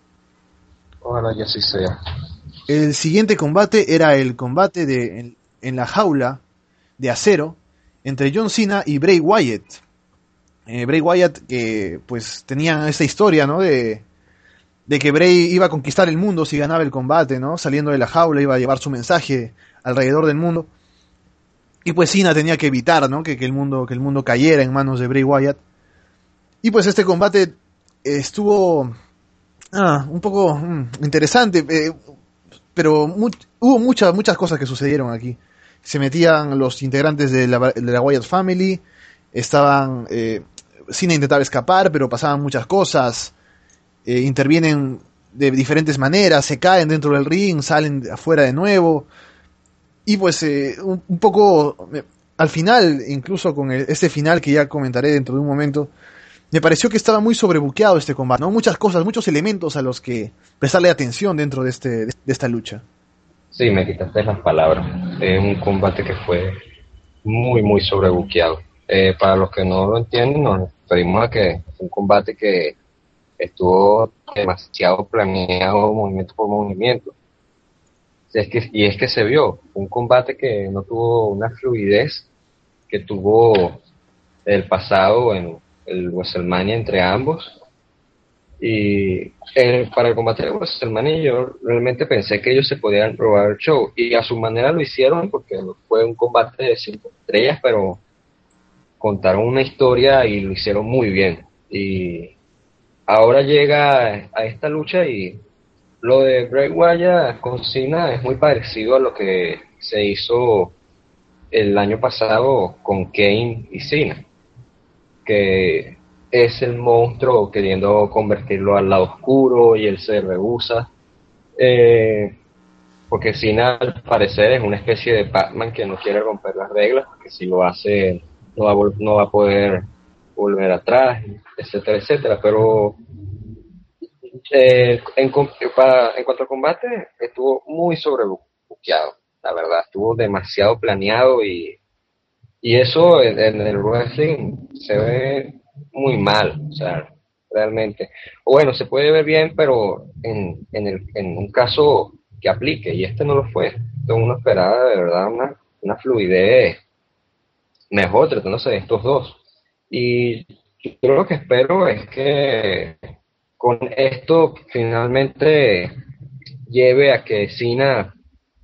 Ojalá que así sea. El siguiente combate era el combate de, en, en la jaula de acero entre John Cena y Bray Wyatt. Eh, Bray Wyatt, que pues tenía esta historia, ¿no? de, de que Bray iba a conquistar el mundo si ganaba el combate, ¿no? Saliendo de la jaula iba a llevar su mensaje alrededor del mundo. Y pues Cena tenía que evitar, ¿no? que, que, el mundo, que el mundo cayera en manos de Bray Wyatt. Y pues este combate estuvo ah, un poco mm, interesante, eh, pero mu- hubo muchas, muchas cosas que sucedieron aquí. Se metían los integrantes de la, de la Wyatt Family, estaban... Eh, Cena intentaba escapar, pero pasaban muchas cosas. Eh, intervienen de diferentes maneras, se caen dentro del ring, salen afuera de nuevo. Y pues eh, un, un poco... Eh, al final, incluso con el, este final que ya comentaré dentro de un momento, me pareció que estaba muy sobrebuqueado este combate, ¿no? Muchas cosas, muchos elementos a los que prestarle atención dentro de, este, de esta lucha. Sí, me quitaste las palabras. Es un combate que fue muy, muy sobrebuqueado. Eh, para los que no lo entienden, nos referimos a que fue un combate que estuvo demasiado planeado movimiento por movimiento. Es que, y es que se vio un combate que no tuvo una fluidez que tuvo el pasado en el WrestleMania entre ambos. Y eh, para el combate de WrestleMania yo realmente pensé que ellos se podían robar el show, y a su manera lo hicieron, porque fue un combate de cinco estrellas, pero contaron una historia y lo hicieron muy bien. Y ahora llega a esta lucha, y lo de Bray Wyatt con Cena es muy parecido a lo que se hizo el año pasado con Kane y Cena, que es el monstruo queriendo convertirlo al lado oscuro y él se rehúsa, eh, porque Cena al parecer es una especie de Batman que no quiere romper las reglas, porque si lo hace no va a, vol- no va a poder volver atrás, etcétera, etcétera. Pero eh, en, com- para, en cuanto al combate, estuvo muy sobrebuqueado, la verdad, estuvo demasiado planeado, y, y eso en, en el wrestling se ve muy mal, o sea, realmente. O bueno, se puede ver bien, pero en, en, el, en un caso que aplique, y este no lo fue. Entonces uno esperaba de verdad una, una fluidez mejor tratándose de estos dos. Y yo lo que espero es que con esto finalmente lleve a que Cena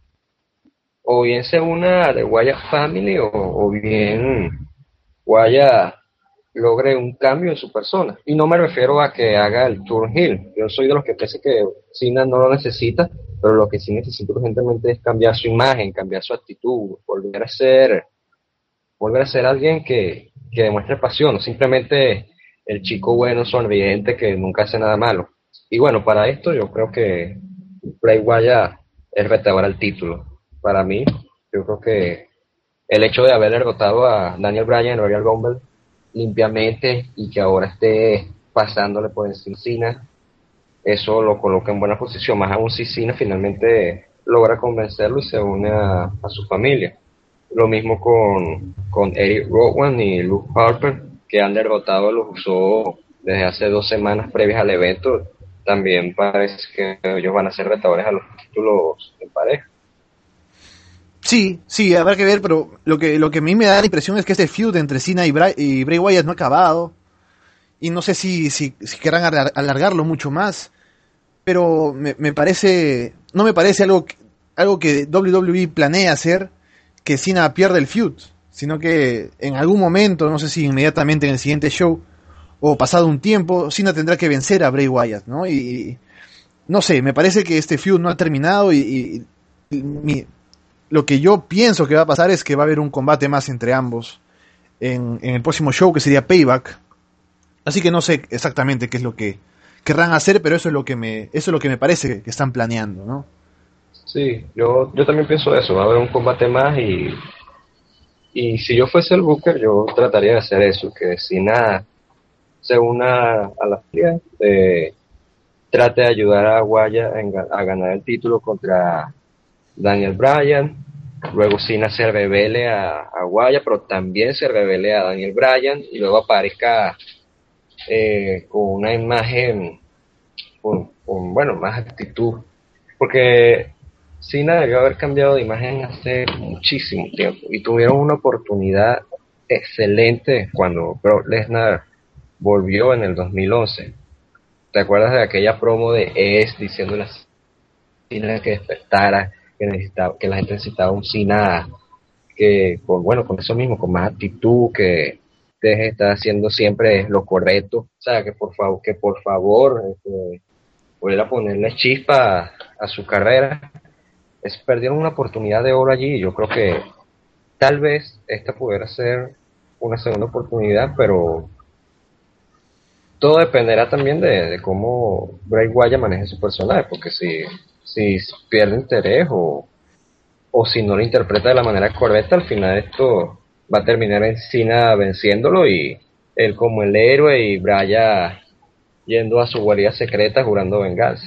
o bien se una a The Wyatt Family, o, o bien Wyatt logre un cambio en su persona. Y no me refiero a que haga el turn heel. Yo soy de los que piensa que Cena no lo necesita, pero lo que sí necesita urgentemente es cambiar su imagen, cambiar su actitud, volver a ser volver a ser alguien que, que demuestre pasión, no simplemente el chico bueno, sonriente, que nunca hace nada malo. Y bueno, para esto yo creo que Bray Wyatt es retador al título. Para mí, yo creo que el hecho de haber derrotado a Daniel Bryan en Royal Rumble limpiamente, y que ahora esté pasándole por encima, eso lo coloca en buena posición, más aún si Cena finalmente logra convencerlo y se une a, a su familia. Lo mismo con, con Eric Rowan y Luke Harper, que han derrotado a los Usos desde hace dos semanas previas al evento. También parece que ellos van a ser retadores a los títulos en pareja. Sí, sí, habrá que ver, pero lo que, lo que a mí me da la impresión es que este feud entre Cena y Bray, y Bray Wyatt no ha acabado. Y no sé si, si, si querrán alar- alargarlo mucho más. Pero me, me parece, no me parece algo, que- algo que doble u doble u E planea hacer, que Cena pierda el feud, sino que en algún momento, no sé si inmediatamente en el siguiente show o pasado un tiempo, Cena tendrá que vencer a Bray Wyatt, ¿no? Y, y no sé, me parece que este feud no ha terminado, y, y- y mi- lo que yo pienso que va a pasar es que va a haber un combate más entre ambos en, en el próximo show, que sería Payback. Así que no sé exactamente qué es lo que querrán hacer, pero eso es lo que me, eso es lo que me parece que están planeando, ¿no? Sí, yo, yo también pienso eso, va a haber un combate más y, y si yo fuese el Booker, yo trataría de hacer eso, que Cena se una a la familia, eh, trate de ayudar a Guaya en ga- a ganar el título contra Daniel Bryan, luego Cena se revele a, a Guaya, pero también se revele a Daniel Bryan y luego aparezca eh, con una imagen, con, con, bueno, más actitud, porque Cena debió haber cambiado de imagen hace muchísimo tiempo y tuvieron una oportunidad excelente cuando Brock Lesnar volvió en el dos mil once. ¿Te acuerdas de aquella promo de Edge diciéndole a Cena que despertara, que necesitaba, que la gente necesitaba un Cena que, con, bueno, con eso mismo, con más actitud, que deje de estar haciendo siempre lo correcto, o sea, que por favor, que por favor, este, volviera a ponerle chispa a, a su carrera? Es, perdieron una oportunidad de oro allí. Yo creo que tal vez esta pudiera ser una segunda oportunidad, pero todo dependerá también de, de cómo Bray Wyatt maneje su personaje, porque si, si pierde interés o, o si no lo interpreta de la manera correcta, al final esto va a terminar en Cena venciéndolo y él como el héroe y Bryan yendo a su guarida secreta jurando venganza.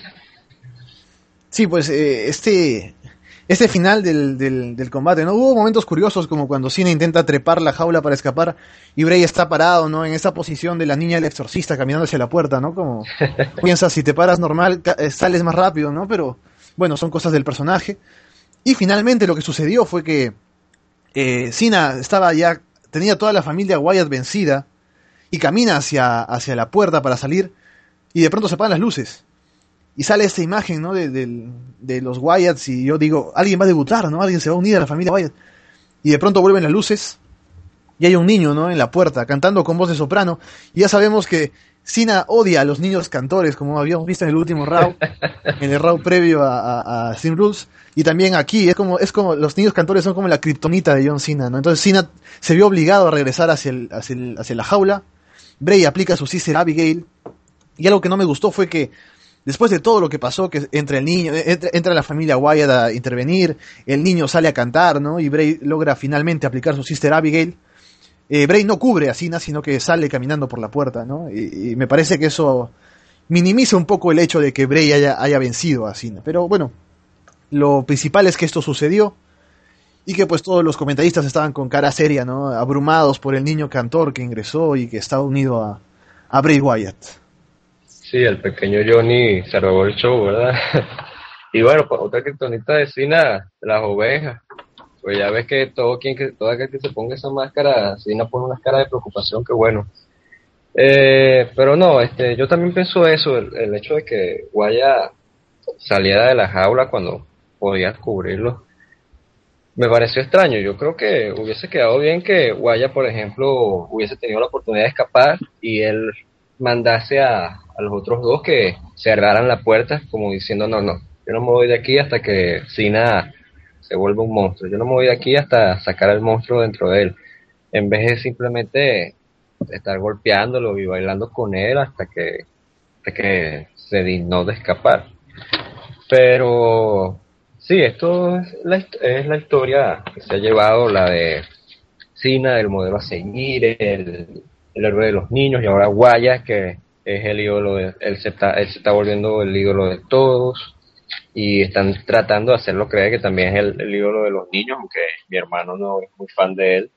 Sí, pues eh, este este final del, del, del combate, ¿no? Hubo momentos curiosos como cuando Cena intenta trepar la jaula para escapar y Bray está parado, ¿no? En esa posición de la niña del exorcista caminando hacia la puerta, ¿no? Como piensas, si te paras normal, ca- eh, sales más rápido, ¿no? Pero bueno, son cosas del personaje. Y finalmente lo que sucedió fue que eh, Cena estaba ya, tenía toda la familia Wyatt vencida y camina hacia, hacia la puerta para salir y de pronto se apagan las luces. Y sale esta imagen, ¿no? De, de, de los Wyatts y yo digo, alguien va a debutar, ¿no? Alguien se va a unir a la familia Wyatt. Y de pronto vuelven las luces y hay un niño, ¿no? En la puerta cantando con voz de soprano. Y ya sabemos que Cena odia a los niños cantores, como habíamos visto en el último Raw, en el Raw previo a, a, a Extreme Rules. Y también aquí es como, es como los niños cantores son como la kriptonita de John Cena, ¿no? Entonces Cena se vio obligado a regresar hacia, el, hacia, el, hacia la jaula. Bray aplica su Sister Abigail. Y algo que no me gustó fue que después de todo lo que pasó, que entra el niño, entra, entra la familia Wyatt a intervenir, el niño sale a cantar, ¿no? Y Bray logra finalmente aplicar su Sister Abigail. Eh, Bray no cubre a Cena, sino que sale caminando por la puerta, ¿no? Y, y me parece que eso minimiza un poco el hecho de que Bray haya, haya vencido a Cena. Pero bueno, lo principal es que esto sucedió y que pues todos los comentaristas estaban con cara seria, ¿no? Abrumados por el niño cantor que ingresó y que estaba unido a, a Bray Wyatt. Sí, el pequeño Johnny se robó el show, ¿verdad? Y bueno, pues, otra kriptonita de Cena, las ovejas. Pues ya ves que todo quien que todo aquel que se ponga esa máscara, Cena pone una cara de preocupación, que bueno. Eh, pero no, este, yo también pienso eso, el, el hecho de que Guaya saliera de la jaula cuando podía cubrirlo, me pareció extraño. Yo creo que hubiese quedado bien que Guaya, por ejemplo, hubiese tenido la oportunidad de escapar y él mandase a, a los otros dos que cerraran la puerta, como diciendo, no, no, yo no me voy de aquí hasta que Cena se vuelva un monstruo, yo no me voy de aquí hasta sacar al monstruo dentro de él, en vez de simplemente estar golpeándolo y bailando con él hasta que, hasta que se dignó de escapar. Pero sí, esto es la, es la historia que se ha llevado, la de Cena, el modelo a seguir, el, el héroe de los niños, y ahora Guaya, que es el ídolo de, él se está, él se está volviendo el ídolo de todos, y están tratando de hacerlo creer que también es el, el ídolo de los niños, aunque mi hermano no es muy fan de él,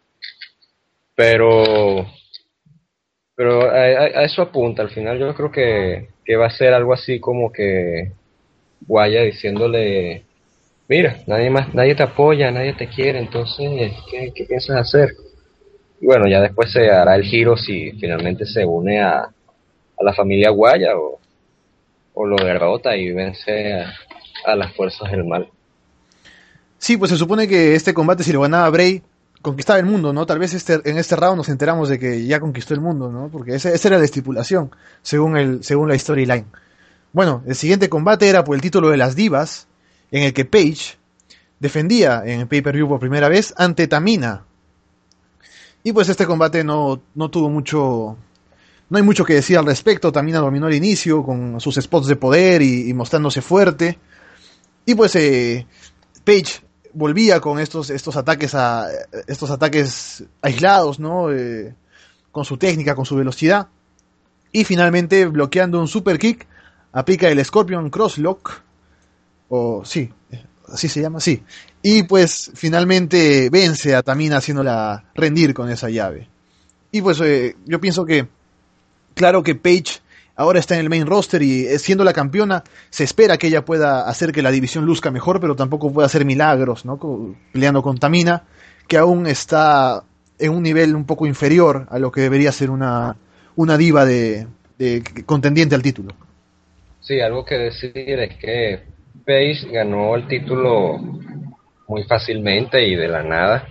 pero pero a, a, a eso apunta. Al final yo creo que, que va a ser algo así como que Guaya diciéndole, mira, nadie más, nadie te apoya, nadie te quiere, entonces, ¿qué, qué piensas hacer? Y bueno, ya después se hará el giro si finalmente se une a, a la familia Guaya o, o lo derrota y vence a, a las fuerzas del mal. Sí, pues se supone que este combate, si lo ganaba Bray, conquistaba el mundo, ¿no? Tal vez este, en este round nos enteramos de que ya conquistó el mundo, ¿no? Porque esa, esa era la estipulación, según, el, según la storyline. Bueno, el siguiente combate era por el título de las divas, en el que Paige defendía en el pay-per-view por primera vez ante Tamina. Y pues este combate no, no tuvo mucho... No hay mucho que decir al respecto. Tamina dominó al inicio con sus spots de poder y, y mostrándose fuerte. Y pues eh, Paige volvía con estos, estos ataques a, estos ataques aislados, ¿no? Eh, con su técnica, con su velocidad. Y finalmente, bloqueando un super kick, aplica el Scorpion Crosslock. O sí, así se llama, sí. Y pues finalmente vence a Tamina haciéndola rendir con esa llave. Y pues eh, yo pienso que, claro que Paige ahora está en el main roster y eh, siendo la campeona, se espera que ella pueda hacer que la división luzca mejor, pero tampoco puede hacer milagros, ¿no? Co- Peleando con Tamina, que aún está en un nivel un poco inferior a lo que debería ser una, una diva de, de contendiente al título. Sí, algo que decir es que Paige ganó el título muy fácilmente y de la nada,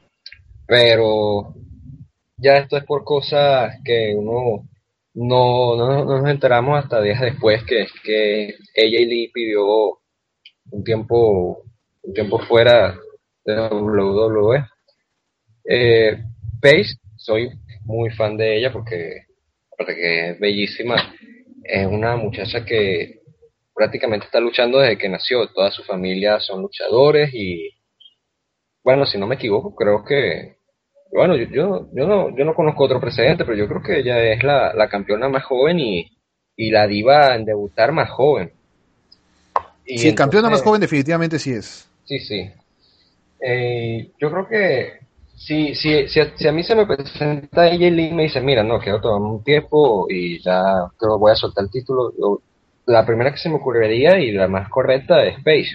pero ya esto es por cosas que uno no, no, no nos enteramos hasta días después, que es que A J Lee pidió un tiempo, un tiempo fuera de W W E. Eh, Paige, soy muy fan de ella porque, aparte que es bellísima, es una muchacha que prácticamente está luchando desde que nació. Toda su familia son luchadores y, bueno, si no me equivoco, creo que, bueno, yo, yo, yo no, yo no conozco otro precedente, pero yo creo que ella es la, la campeona más joven y, y la diva en debutar más joven. Y Sí, campeona más entonces, joven definitivamente sí es. sí, sí. Eh, yo creo que si, si, si, a, si a mí se me presenta A J Lee y me dice, mira, no, quiero tomar un tiempo y ya creo que voy a soltar el título, yo- la primera que se me ocurriría y la más correcta es Paige.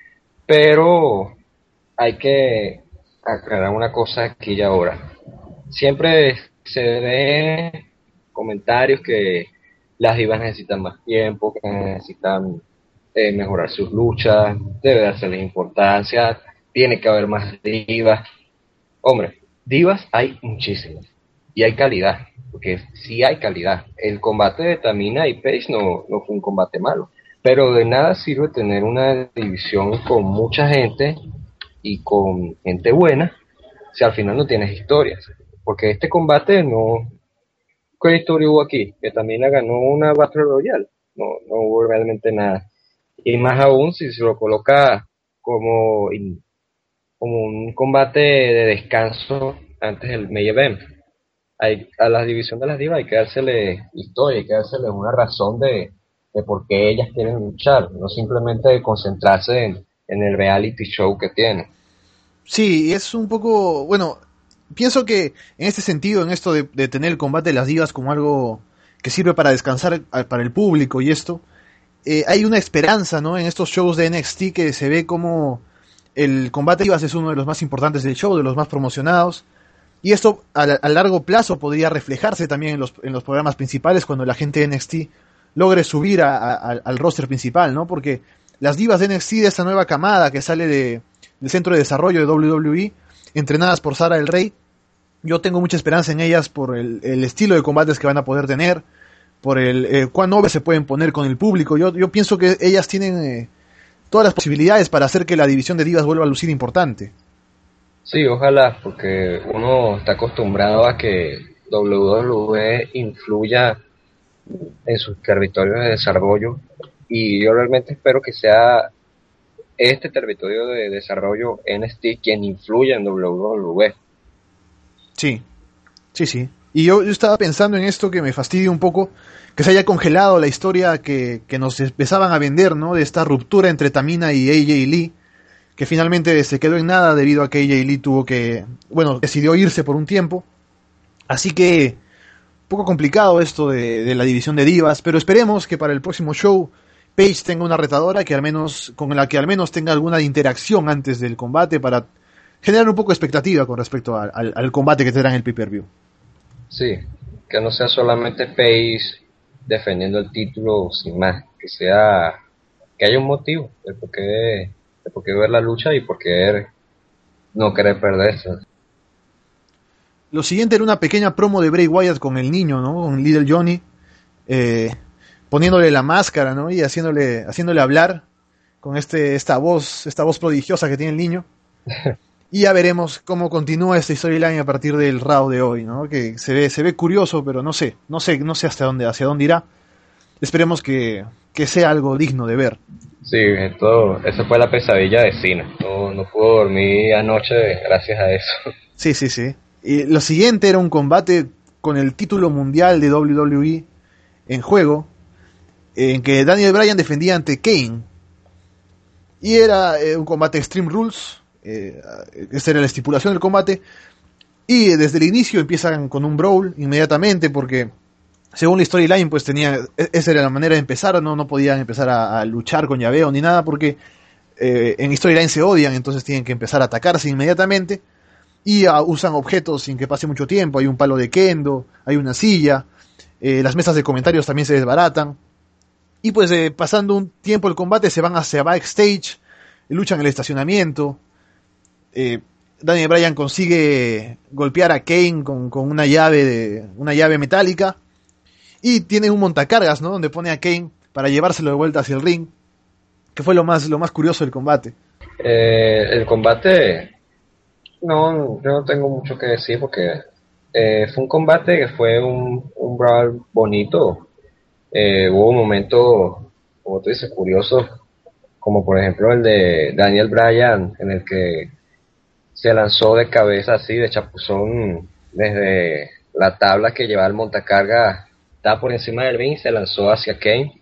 Pero hay que aclarar una cosa aquí y ahora. Siempre se ve comentarios que las divas necesitan más tiempo, que necesitan eh, mejorar sus luchas, debe dárseles importancia, tiene que haber más divas. Hombre, divas hay muchísimas y hay calidad, porque sí hay calidad. El combate de Tamina y Paige no, no fue un combate malo, pero de nada sirve tener una división con mucha gente y con gente buena si al final no tienes historias. Porque este combate no... ¿Qué historia hubo aquí? Que Tamina ganó una Battle Royale. No, no hubo realmente nada. Y más aún si se lo coloca como, como un combate de descanso antes del main event. Hay, a la división de las divas hay que dársele historia, hay que dársele una razón de, de por qué ellas quieren luchar, no simplemente concentrarse en, en el reality show que tienen. Sí, es un poco, bueno, pienso que en este sentido, en esto de, de tener el combate de las divas como algo que sirve para descansar a- para el público y esto, eh, hay una esperanza, ¿no? En estos shows de N X T que se ve como el combate de divas es uno de los más importantes del show, de los más promocionados, y esto a, la- a largo plazo podría reflejarse también en los, en los programas principales cuando la gente de N X T logre subir a- a- al al roster principal, ¿no? Porque las divas de N X T, de esta nueva camada que sale de, del centro de desarrollo de W W E, entrenadas por Sara del Rey, yo tengo mucha esperanza en ellas por el, el estilo de combates que van a poder tener, por el eh, cuán nobles se pueden poner con el público. Yo, yo pienso que ellas tienen eh, todas las posibilidades para hacer que la división de divas vuelva a lucir importante. Sí, ojalá, porque uno está acostumbrado a que W W E influya en sus territorios de desarrollo y yo realmente espero que sea este territorio de desarrollo N X T quien influya en W W E. Sí, sí, sí. Y yo, yo estaba pensando en esto que me fastidia un poco, que se haya congelado la historia que, que nos empezaban a vender, ¿no? De esta ruptura entre Tamina y A J Lee, que finalmente se quedó en nada debido a que A J Lee tuvo que, bueno, decidió irse por un tiempo. Así que, un poco complicado esto de, de la división de divas, pero esperemos que para el próximo show Paige tenga una retadora que al menos, con la que al menos tenga alguna interacción antes del combate para generar un poco de expectativa con respecto al, al, al combate que tendrá en el pay-per-view. Sí, que no sea solamente Paige defendiendo el título sin más, que sea que haya un motivo de por qué, de por qué ver la lucha y por qué no querer perderse. Lo siguiente era una pequeña promo de Bray Wyatt con el niño, ¿no? Con Little Johnny, eh, poniéndole la máscara, ¿no? Y haciéndole, haciéndole hablar con este, esta voz, esta voz prodigiosa que tiene el niño. Y ya veremos cómo continúa esta storyline a partir del Raw de hoy, ¿no? Que se ve, se ve curioso, pero no sé, no sé, no sé hasta dónde, hacia dónde irá. Esperemos que, que sea algo digno de ver. Sí, esto, esa fue la pesadilla de Cena. No, no pudo dormir anoche gracias a eso. Sí, sí, sí. Y lo siguiente era un combate con el título mundial de doble u doble u E en juego, en que Daniel Bryan defendía ante Kane. Y era eh, un combate Extreme Rules, eh, esa era la estipulación del combate. Y desde el inicio empiezan con un brawl inmediatamente, porque según la storyline, pues tenía, esa era la manera de empezar, no, no podían empezar a, a luchar con llaveo ni nada, porque eh, en storyline se odian, entonces tienen que empezar a atacarse inmediatamente. Y uh, usan objetos sin que pase mucho tiempo. Hay un palo de kendo, hay una silla, eh, las mesas de comentarios también se desbaratan. Y pues eh, pasando un tiempo el combate se van hacia backstage, luchan en el estacionamiento. eh, Daniel Bryan consigue golpear a Kane con, con una llave de, una llave metálica, y tiene un montacargas, ¿no? Donde pone a Kane para llevárselo de vuelta hacia el ring, que fue lo más, lo más curioso del combate. Eh, el combate, no, yo no tengo mucho que decir porque eh, fue un combate que fue un, un brawl bonito. Eh, hubo momentos, como tú dices, curiosos, como por ejemplo el de Daniel Bryan, en el que se lanzó de cabeza así, de chapuzón, desde la tabla que llevaba el montacarga, estaba por encima del ring y se lanzó hacia Kane.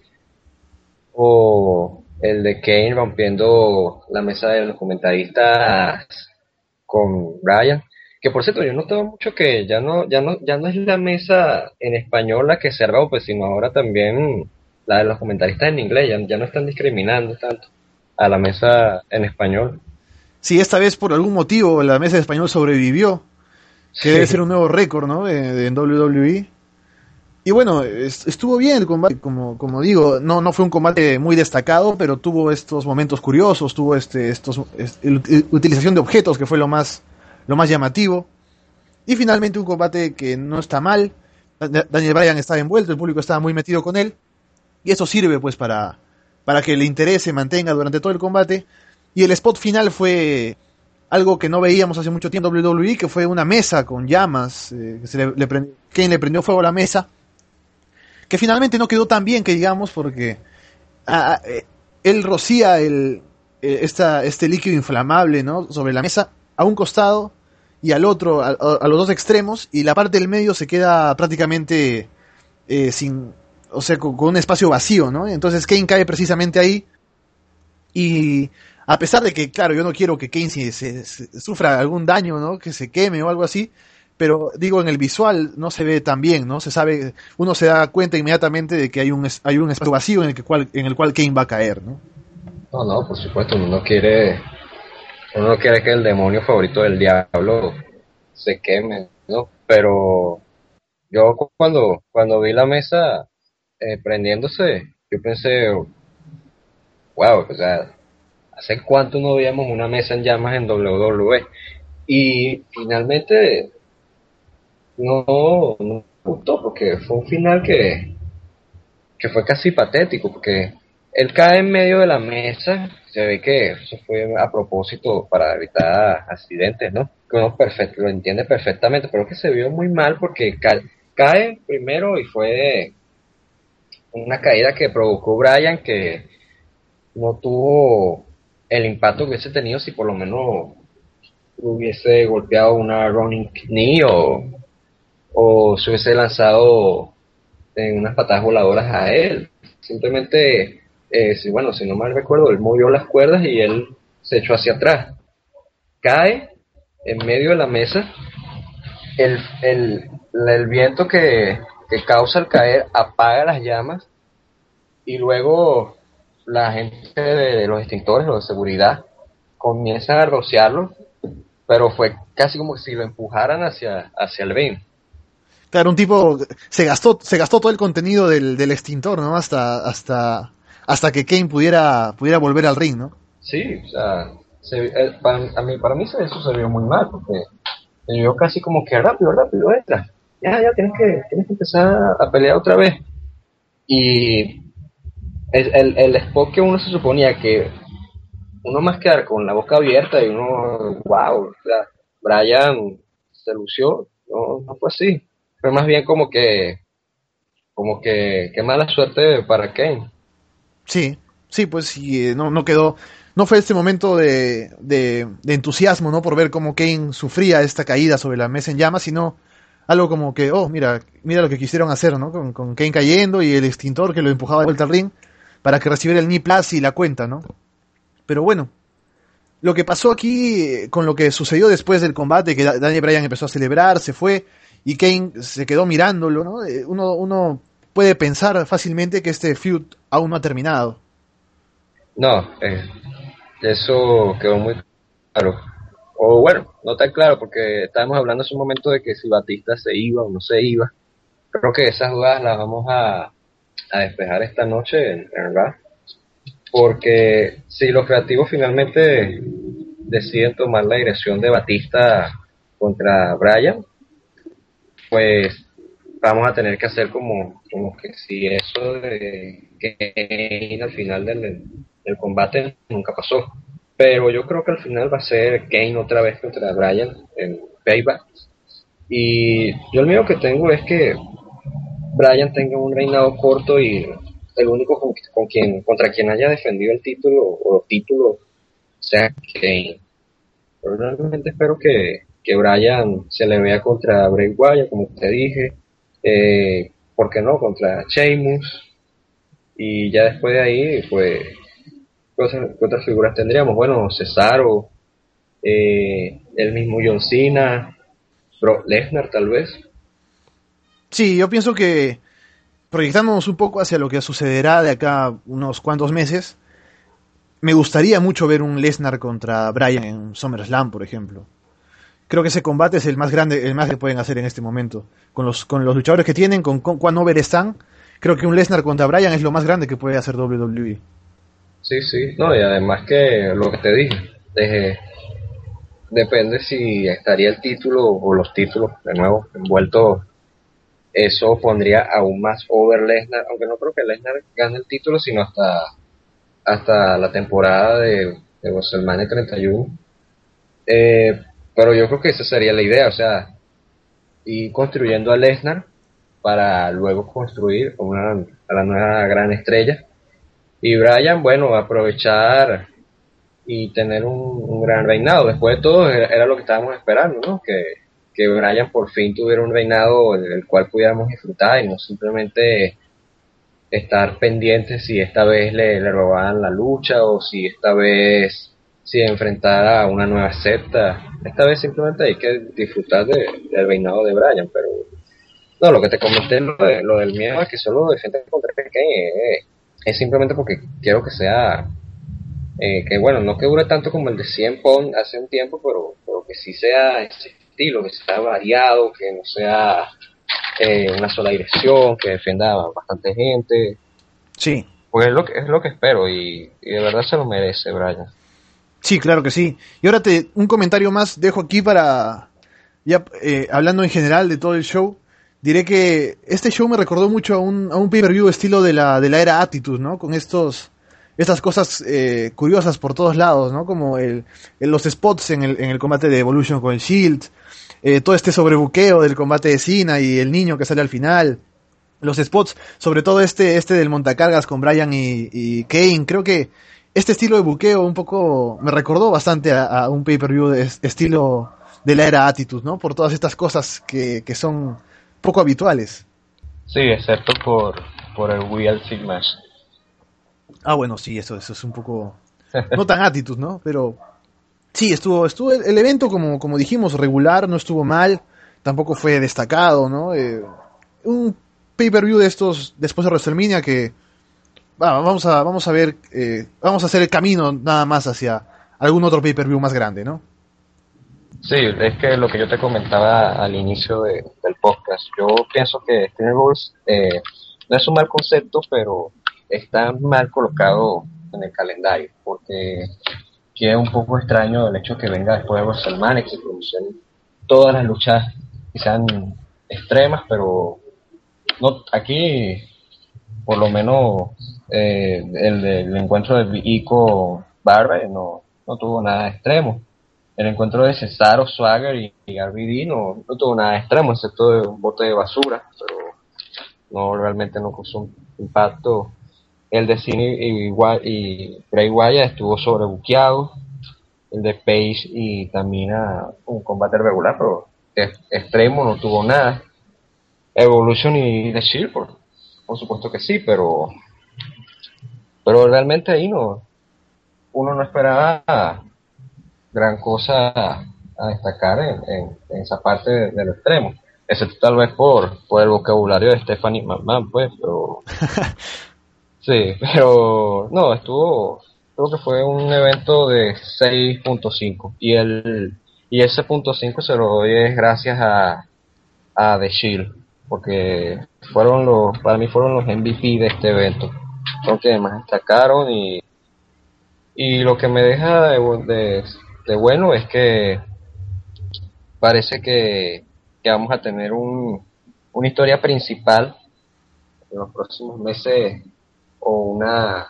O el de Kane rompiendo la mesa de los comentaristas con Bryan, que por cierto yo notaba mucho que ya no ya no ya no es la mesa en español la que se ha roto, sino ahora también la de los comentaristas en inglés. Ya, ya no están discriminando tanto a la mesa en español. Sí, esta vez por algún motivo la mesa de español sobrevivió, que Sí. debe ser un nuevo récord, ¿no? De, de en doble u doble u E. Y bueno, es, estuvo bien el combate, como, como digo, no, no fue un combate muy destacado, pero tuvo estos momentos curiosos, tuvo este, estos, este, utilización de objetos, que fue lo más, lo más llamativo. Y finalmente un combate que no está mal. Daniel Bryan estaba envuelto, el público estaba muy metido con él, y eso sirve pues para, para que el interés se mantenga durante todo el combate. Y el spot final fue algo que no veíamos hace mucho tiempo en doble u doble u E, que fue una mesa con llamas, eh, que se le, le prend... Kane le prendió fuego a la mesa, que finalmente no quedó tan bien, que digamos, porque ah, eh, él rocía el, eh, esta, este líquido inflamable, ¿no?, sobre la mesa, a un costado y al otro, a, a los dos extremos, y la parte del medio se queda prácticamente eh, sin, o sea, con, con un espacio vacío, ¿no? Entonces Kane cae precisamente ahí, y a pesar de que, claro, yo no quiero que Kane se, se, se sufra algún daño, ¿no?, que se queme o algo así, pero digo, en el visual no se ve tan bien, ¿no? Se sabe, uno se da cuenta inmediatamente de que hay un hay un espacio vacío en el que cual, en el cual Kane va a caer, ¿no? No, no, por supuesto, uno no quiere, uno no quiere que el demonio favorito del diablo se queme, ¿no? Pero yo cu- cuando, cuando vi la mesa eh, prendiéndose, yo pensé, wow, o sea, ¿hace cuánto no veíamos una mesa en llamas en doble u doble u E? Y finalmente no, no me gustó, porque fue un final que, que fue casi patético, porque él cae en medio de la mesa, se ve que eso fue a propósito para evitar accidentes, ¿no? Que uno perfecto, lo entiende perfectamente, pero que se vio muy mal porque ca- cae primero y fue una caída que provocó Bryan, que no tuvo el impacto que hubiese tenido si por lo menos hubiese golpeado una running knee o, o se hubiese lanzado en unas patadas voladoras a él. Simplemente, eh, si, bueno, si no mal recuerdo, él movió las cuerdas y él se echó hacia atrás. Cae en medio de la mesa, el, el, el viento que, que causa el caer apaga las llamas y luego la gente de los extintores, los de seguridad, comienzan a rociarlo, pero fue casi como si lo empujaran hacia, hacia el ring. Claro, un tipo se gastó se gastó todo el contenido del, del extintor, ¿no? Hasta hasta hasta que Kane pudiera pudiera volver al ring, ¿no? Sí, o sea, se, eh, para, a mí, para mí eso se vio muy mal, porque se vio casi como que rápido, rápido, entra. Ya, ya, tienes que, tienes que empezar a pelear otra vez. Y el, el, el spot que uno se suponía que uno más quedar con la boca abierta y uno, wow, o sea, Bryan se lució, no, no fue así, fue más bien como que, como que, qué mala suerte para Kane. Sí, sí, pues sí, eh, no, no quedó, no fue este momento de, de, de entusiasmo, ¿no? Por ver cómo Kane sufría esta caída sobre la mesa en llamas, sino algo como que, oh, mira, mira lo que quisieron hacer, ¿no? Con, con Kane cayendo y el extintor que lo empujaba de vuelta al ring para que recibiera el knee plus y la cuenta, ¿no? Pero bueno, lo que pasó aquí eh, con lo que sucedió después del combate, que Da- Daniel Bryan empezó a celebrar, se fue y Kane se quedó mirándolo, ¿no? Eh, Uno, uno puede pensar fácilmente que este feud aún no ha terminado. No, eh, eso quedó muy claro. O bueno, no tan claro porque estábamos hablando hace un momento de que si Batista se iba o no se iba. Creo que esas dudas las vamos a, a despejar esta noche, en, en verdad. Porque si los creativos finalmente deciden tomar la dirección de Batista contra Bryan, pues vamos a tener que hacer como, como que si eso de Kane al final del, del combate nunca pasó. Pero yo creo que al final va a ser Kane otra vez contra Bryan en Payback. Y yo el miedo que tengo es que Bryan tenga un reinado corto y el único con, con quien, contra quien haya defendido el título o los títulos sea Kane. Pero realmente espero que, que Bryan se le vea contra Bray Wyatt, como te dije, eh, ¿por qué no? Contra Sheamus, y ya después de ahí, pues, ¿qué otras, qué otras figuras tendríamos? Bueno, Cesaro, eh, el mismo John Cena, Brock Lesnar tal vez. Sí, yo pienso que proyectándonos un poco hacia lo que sucederá de acá unos cuantos meses, me gustaría mucho ver un Lesnar contra Bryan en SummerSlam, por ejemplo. Creo que ese combate es el más grande, el más que pueden hacer en este momento. Con los, con los luchadores que tienen, con, con cuán over están, creo que un Lesnar contra Bryan es lo más grande que puede hacer W W E. Sí, sí, no, y además que lo que te dije, eh, depende si estaría el título o los títulos de nuevo envueltos. Eso pondría aún más over Lesnar, aunque no creo que Lesnar gane el título, sino hasta hasta la temporada de, de WrestleMania treinta y uno. Eh, pero yo creo que esa sería la idea, o sea, ir construyendo a Lesnar para luego construir una, a la nueva gran estrella. Y Bryan, bueno, aprovechar y tener un, un gran reinado. Después de todo, era, era lo que estábamos esperando, ¿no? Que, que Bryan por fin tuviera un reinado en el cual pudiéramos disfrutar y no simplemente estar pendientes si esta vez le, le robaban la lucha o si esta vez si enfrentara a una nueva secta. Esta vez simplemente hay que disfrutar de, del reinado de Bryan, pero no, lo que te comenté, lo, de, lo del miedo es que solo defiende contra Kane, eh, es simplemente porque quiero que sea eh, que bueno, no que dure tanto como el de cien Pong hace un tiempo, pero, pero que sí sea ese estilo, que sea variado, que no sea eh, una sola dirección, que defienda a bastante gente. Sí. Pues es lo que, es lo que espero y, y de verdad se lo merece Bryan. Sí, claro que sí. Y ahora te un comentario más dejo aquí para, ya eh, hablando en general de todo el show, diré que este show me recordó mucho a un, a un pay-per-view estilo de la, de la era Attitude, ¿no? Con estos, estas cosas eh, curiosas por todos lados, ¿no? Como el, el- los spots en el, en el combate de Evolution con el Shield, eh, todo este sobrebuqueo del combate de Cena y el niño que sale al final, los spots, sobre todo este, este del montacargas con Bryan y, y Kane, creo que este estilo de buqueo un poco me recordó bastante a, a un pay-per-view de es- estilo de la era Attitude, ¿no? Por todas estas cosas que, que son poco habituales. Sí, excepto por, por el We Are Sick Match. Ah, bueno, sí, eso, eso es un poco, no tan Attitude, ¿no? Pero sí, estuvo, estuvo el, el evento, como, como dijimos, regular, no estuvo mal, tampoco fue destacado, ¿no? Eh, un pay-per-view de estos después de WrestleMania que va, vamos a vamos a ver, eh, vamos a hacer el camino nada más hacia algún otro pay-per-view más grande, ¿no? Sí, es que lo que yo te comentaba al inicio de, del podcast, yo pienso que Extreme Rules eh, no es un mal concepto, pero está mal colocado en el calendario, porque queda un poco extraño el hecho de que venga después de WrestleMania, que se promocionen todas las luchas que sean extremas, pero no aquí, por lo menos, eh, el del encuentro de Big E con Barber no, no tuvo nada extremo. El encuentro de Cesaro, Swagger y, y R B D no, no tuvo nada extremo, excepto de un bote de basura, pero no realmente no causó un impacto. El de Cine y, y Bray Wyatt estuvo sobrebuqueado. El de Page y Tamina un combate regular, pero extremo no tuvo nada. Evolution y The Shield, por, por supuesto que sí, pero pero realmente ahí no uno no esperaba gran cosa a, a destacar en, en, en esa parte de, de lo extremo, excepto tal vez por, por el vocabulario de Stephanie McMahon, pues, pero sí, pero no, estuvo, creo que fue un evento de seis punto cinco y el y ese punto cinco se lo doy es gracias a a The Shield, porque fueron los, para mí fueron los M V P de este evento, son que más destacaron y y lo que me deja de, de, de bueno es que parece que, que vamos a tener un, una historia principal en los próximos meses o una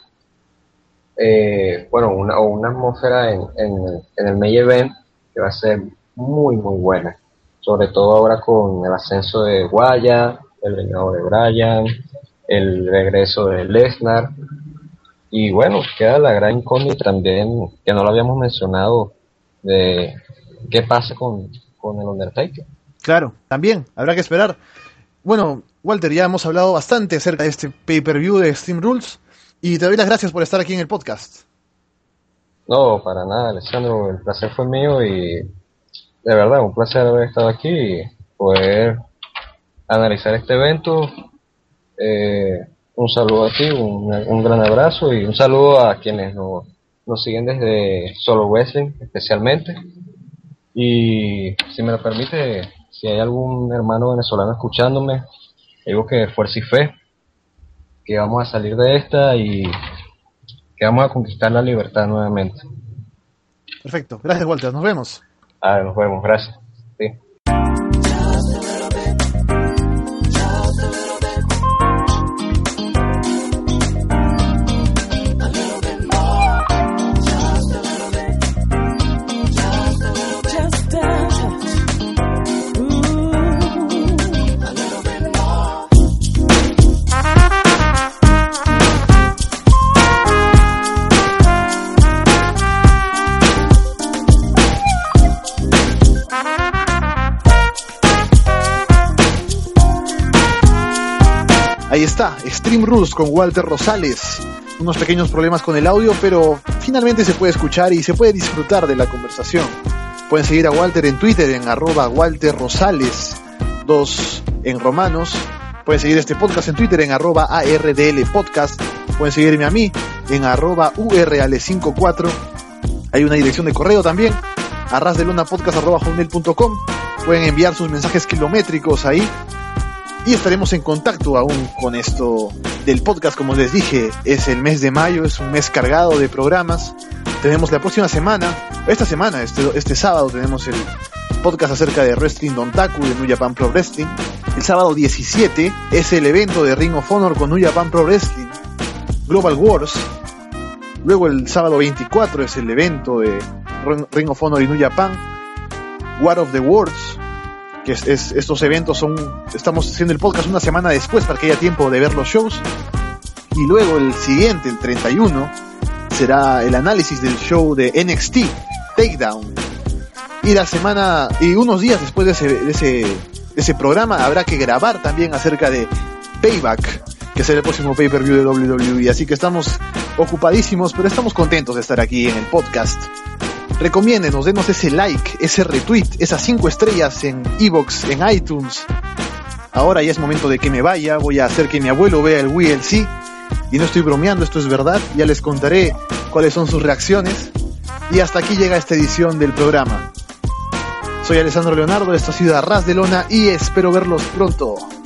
eh, bueno una o una atmósfera en, en, en el main event que va a ser muy muy buena, sobre todo ahora con el ascenso de Wyatt, el reinado de Bryan, el regreso de Lesnar y bueno, queda la gran incógnita también que no lo habíamos mencionado de qué pasa con, con el Undertaker. Claro, también habrá que esperar. Bueno, Walter, ya hemos hablado bastante acerca de este pay-per-view de Extreme Rules y te doy las gracias por estar aquí en el podcast. No, para nada, Alessandro, el placer fue mío y de verdad, un placer haber estado aquí y poder analizar este evento. Eh, un saludo a ti, un, un gran abrazo y un saludo a quienes nos, nos siguen desde Solo Wrestling especialmente. Y si me lo permite, si hay algún hermano venezolano escuchándome, digo que fuerza y fe, que vamos a salir de esta y que vamos a conquistar la libertad nuevamente. Perfecto, gracias Walter, nos vemos. Ah, nos vemos, gracias. Sí. Ahí está, Extreme Rules con Walter Rosales. Unos pequeños problemas con el audio, pero finalmente se puede escuchar y se puede disfrutar de la conversación. Pueden seguir a Walter en Twitter en arroba Walter Rosales dos en romanos. Pueden seguir este podcast en Twitter en arroba A R D L Podcast. Pueden seguirme a mí en arroba U R Ale cincuenta y cuatro. Hay una dirección de correo también, arrasdelonapodcast arroba hotmail punto com. Pueden enviar sus mensajes kilométricos ahí. Y estaremos en contacto aún con esto del podcast. Como les dije, es el mes de mayo, es un mes cargado de programas. Tenemos la próxima semana, esta semana, este, este sábado, tenemos el podcast acerca de Wrestling Dontaku de New Japan Pro Wrestling. El sábado diecisiete es el evento de Ring of Honor con New Japan Pro Wrestling, Global Wars. Luego el sábado veinticuatro es el evento de Ring of Honor y New Japan, War of the Worlds. Que es, es, estos eventos son, estamos haciendo el podcast una semana después para que haya tiempo de ver los shows. Y luego el siguiente, el treinta y uno, será el análisis del show de N X T Takedown. Y la semana, y unos días después de ese, de ese, de ese programa habrá que grabar también acerca de Payback, que será el próximo pay-per-view de doble u doble u E. Así que estamos ocupadísimos, pero estamos contentos de estar aquí en el podcast. Recomiéndenos, denos ese like, ese retweet, esas cinco estrellas en iVoox, en iTunes. Ahora ya es momento de que me vaya, voy a hacer que mi abuelo vea el W L C. Y no estoy bromeando, esto es verdad, ya les contaré cuáles son sus reacciones. Y hasta aquí llega esta edición del programa. Soy Alessandro Leonardo, esto ha sido Arras de Lona y espero verlos pronto.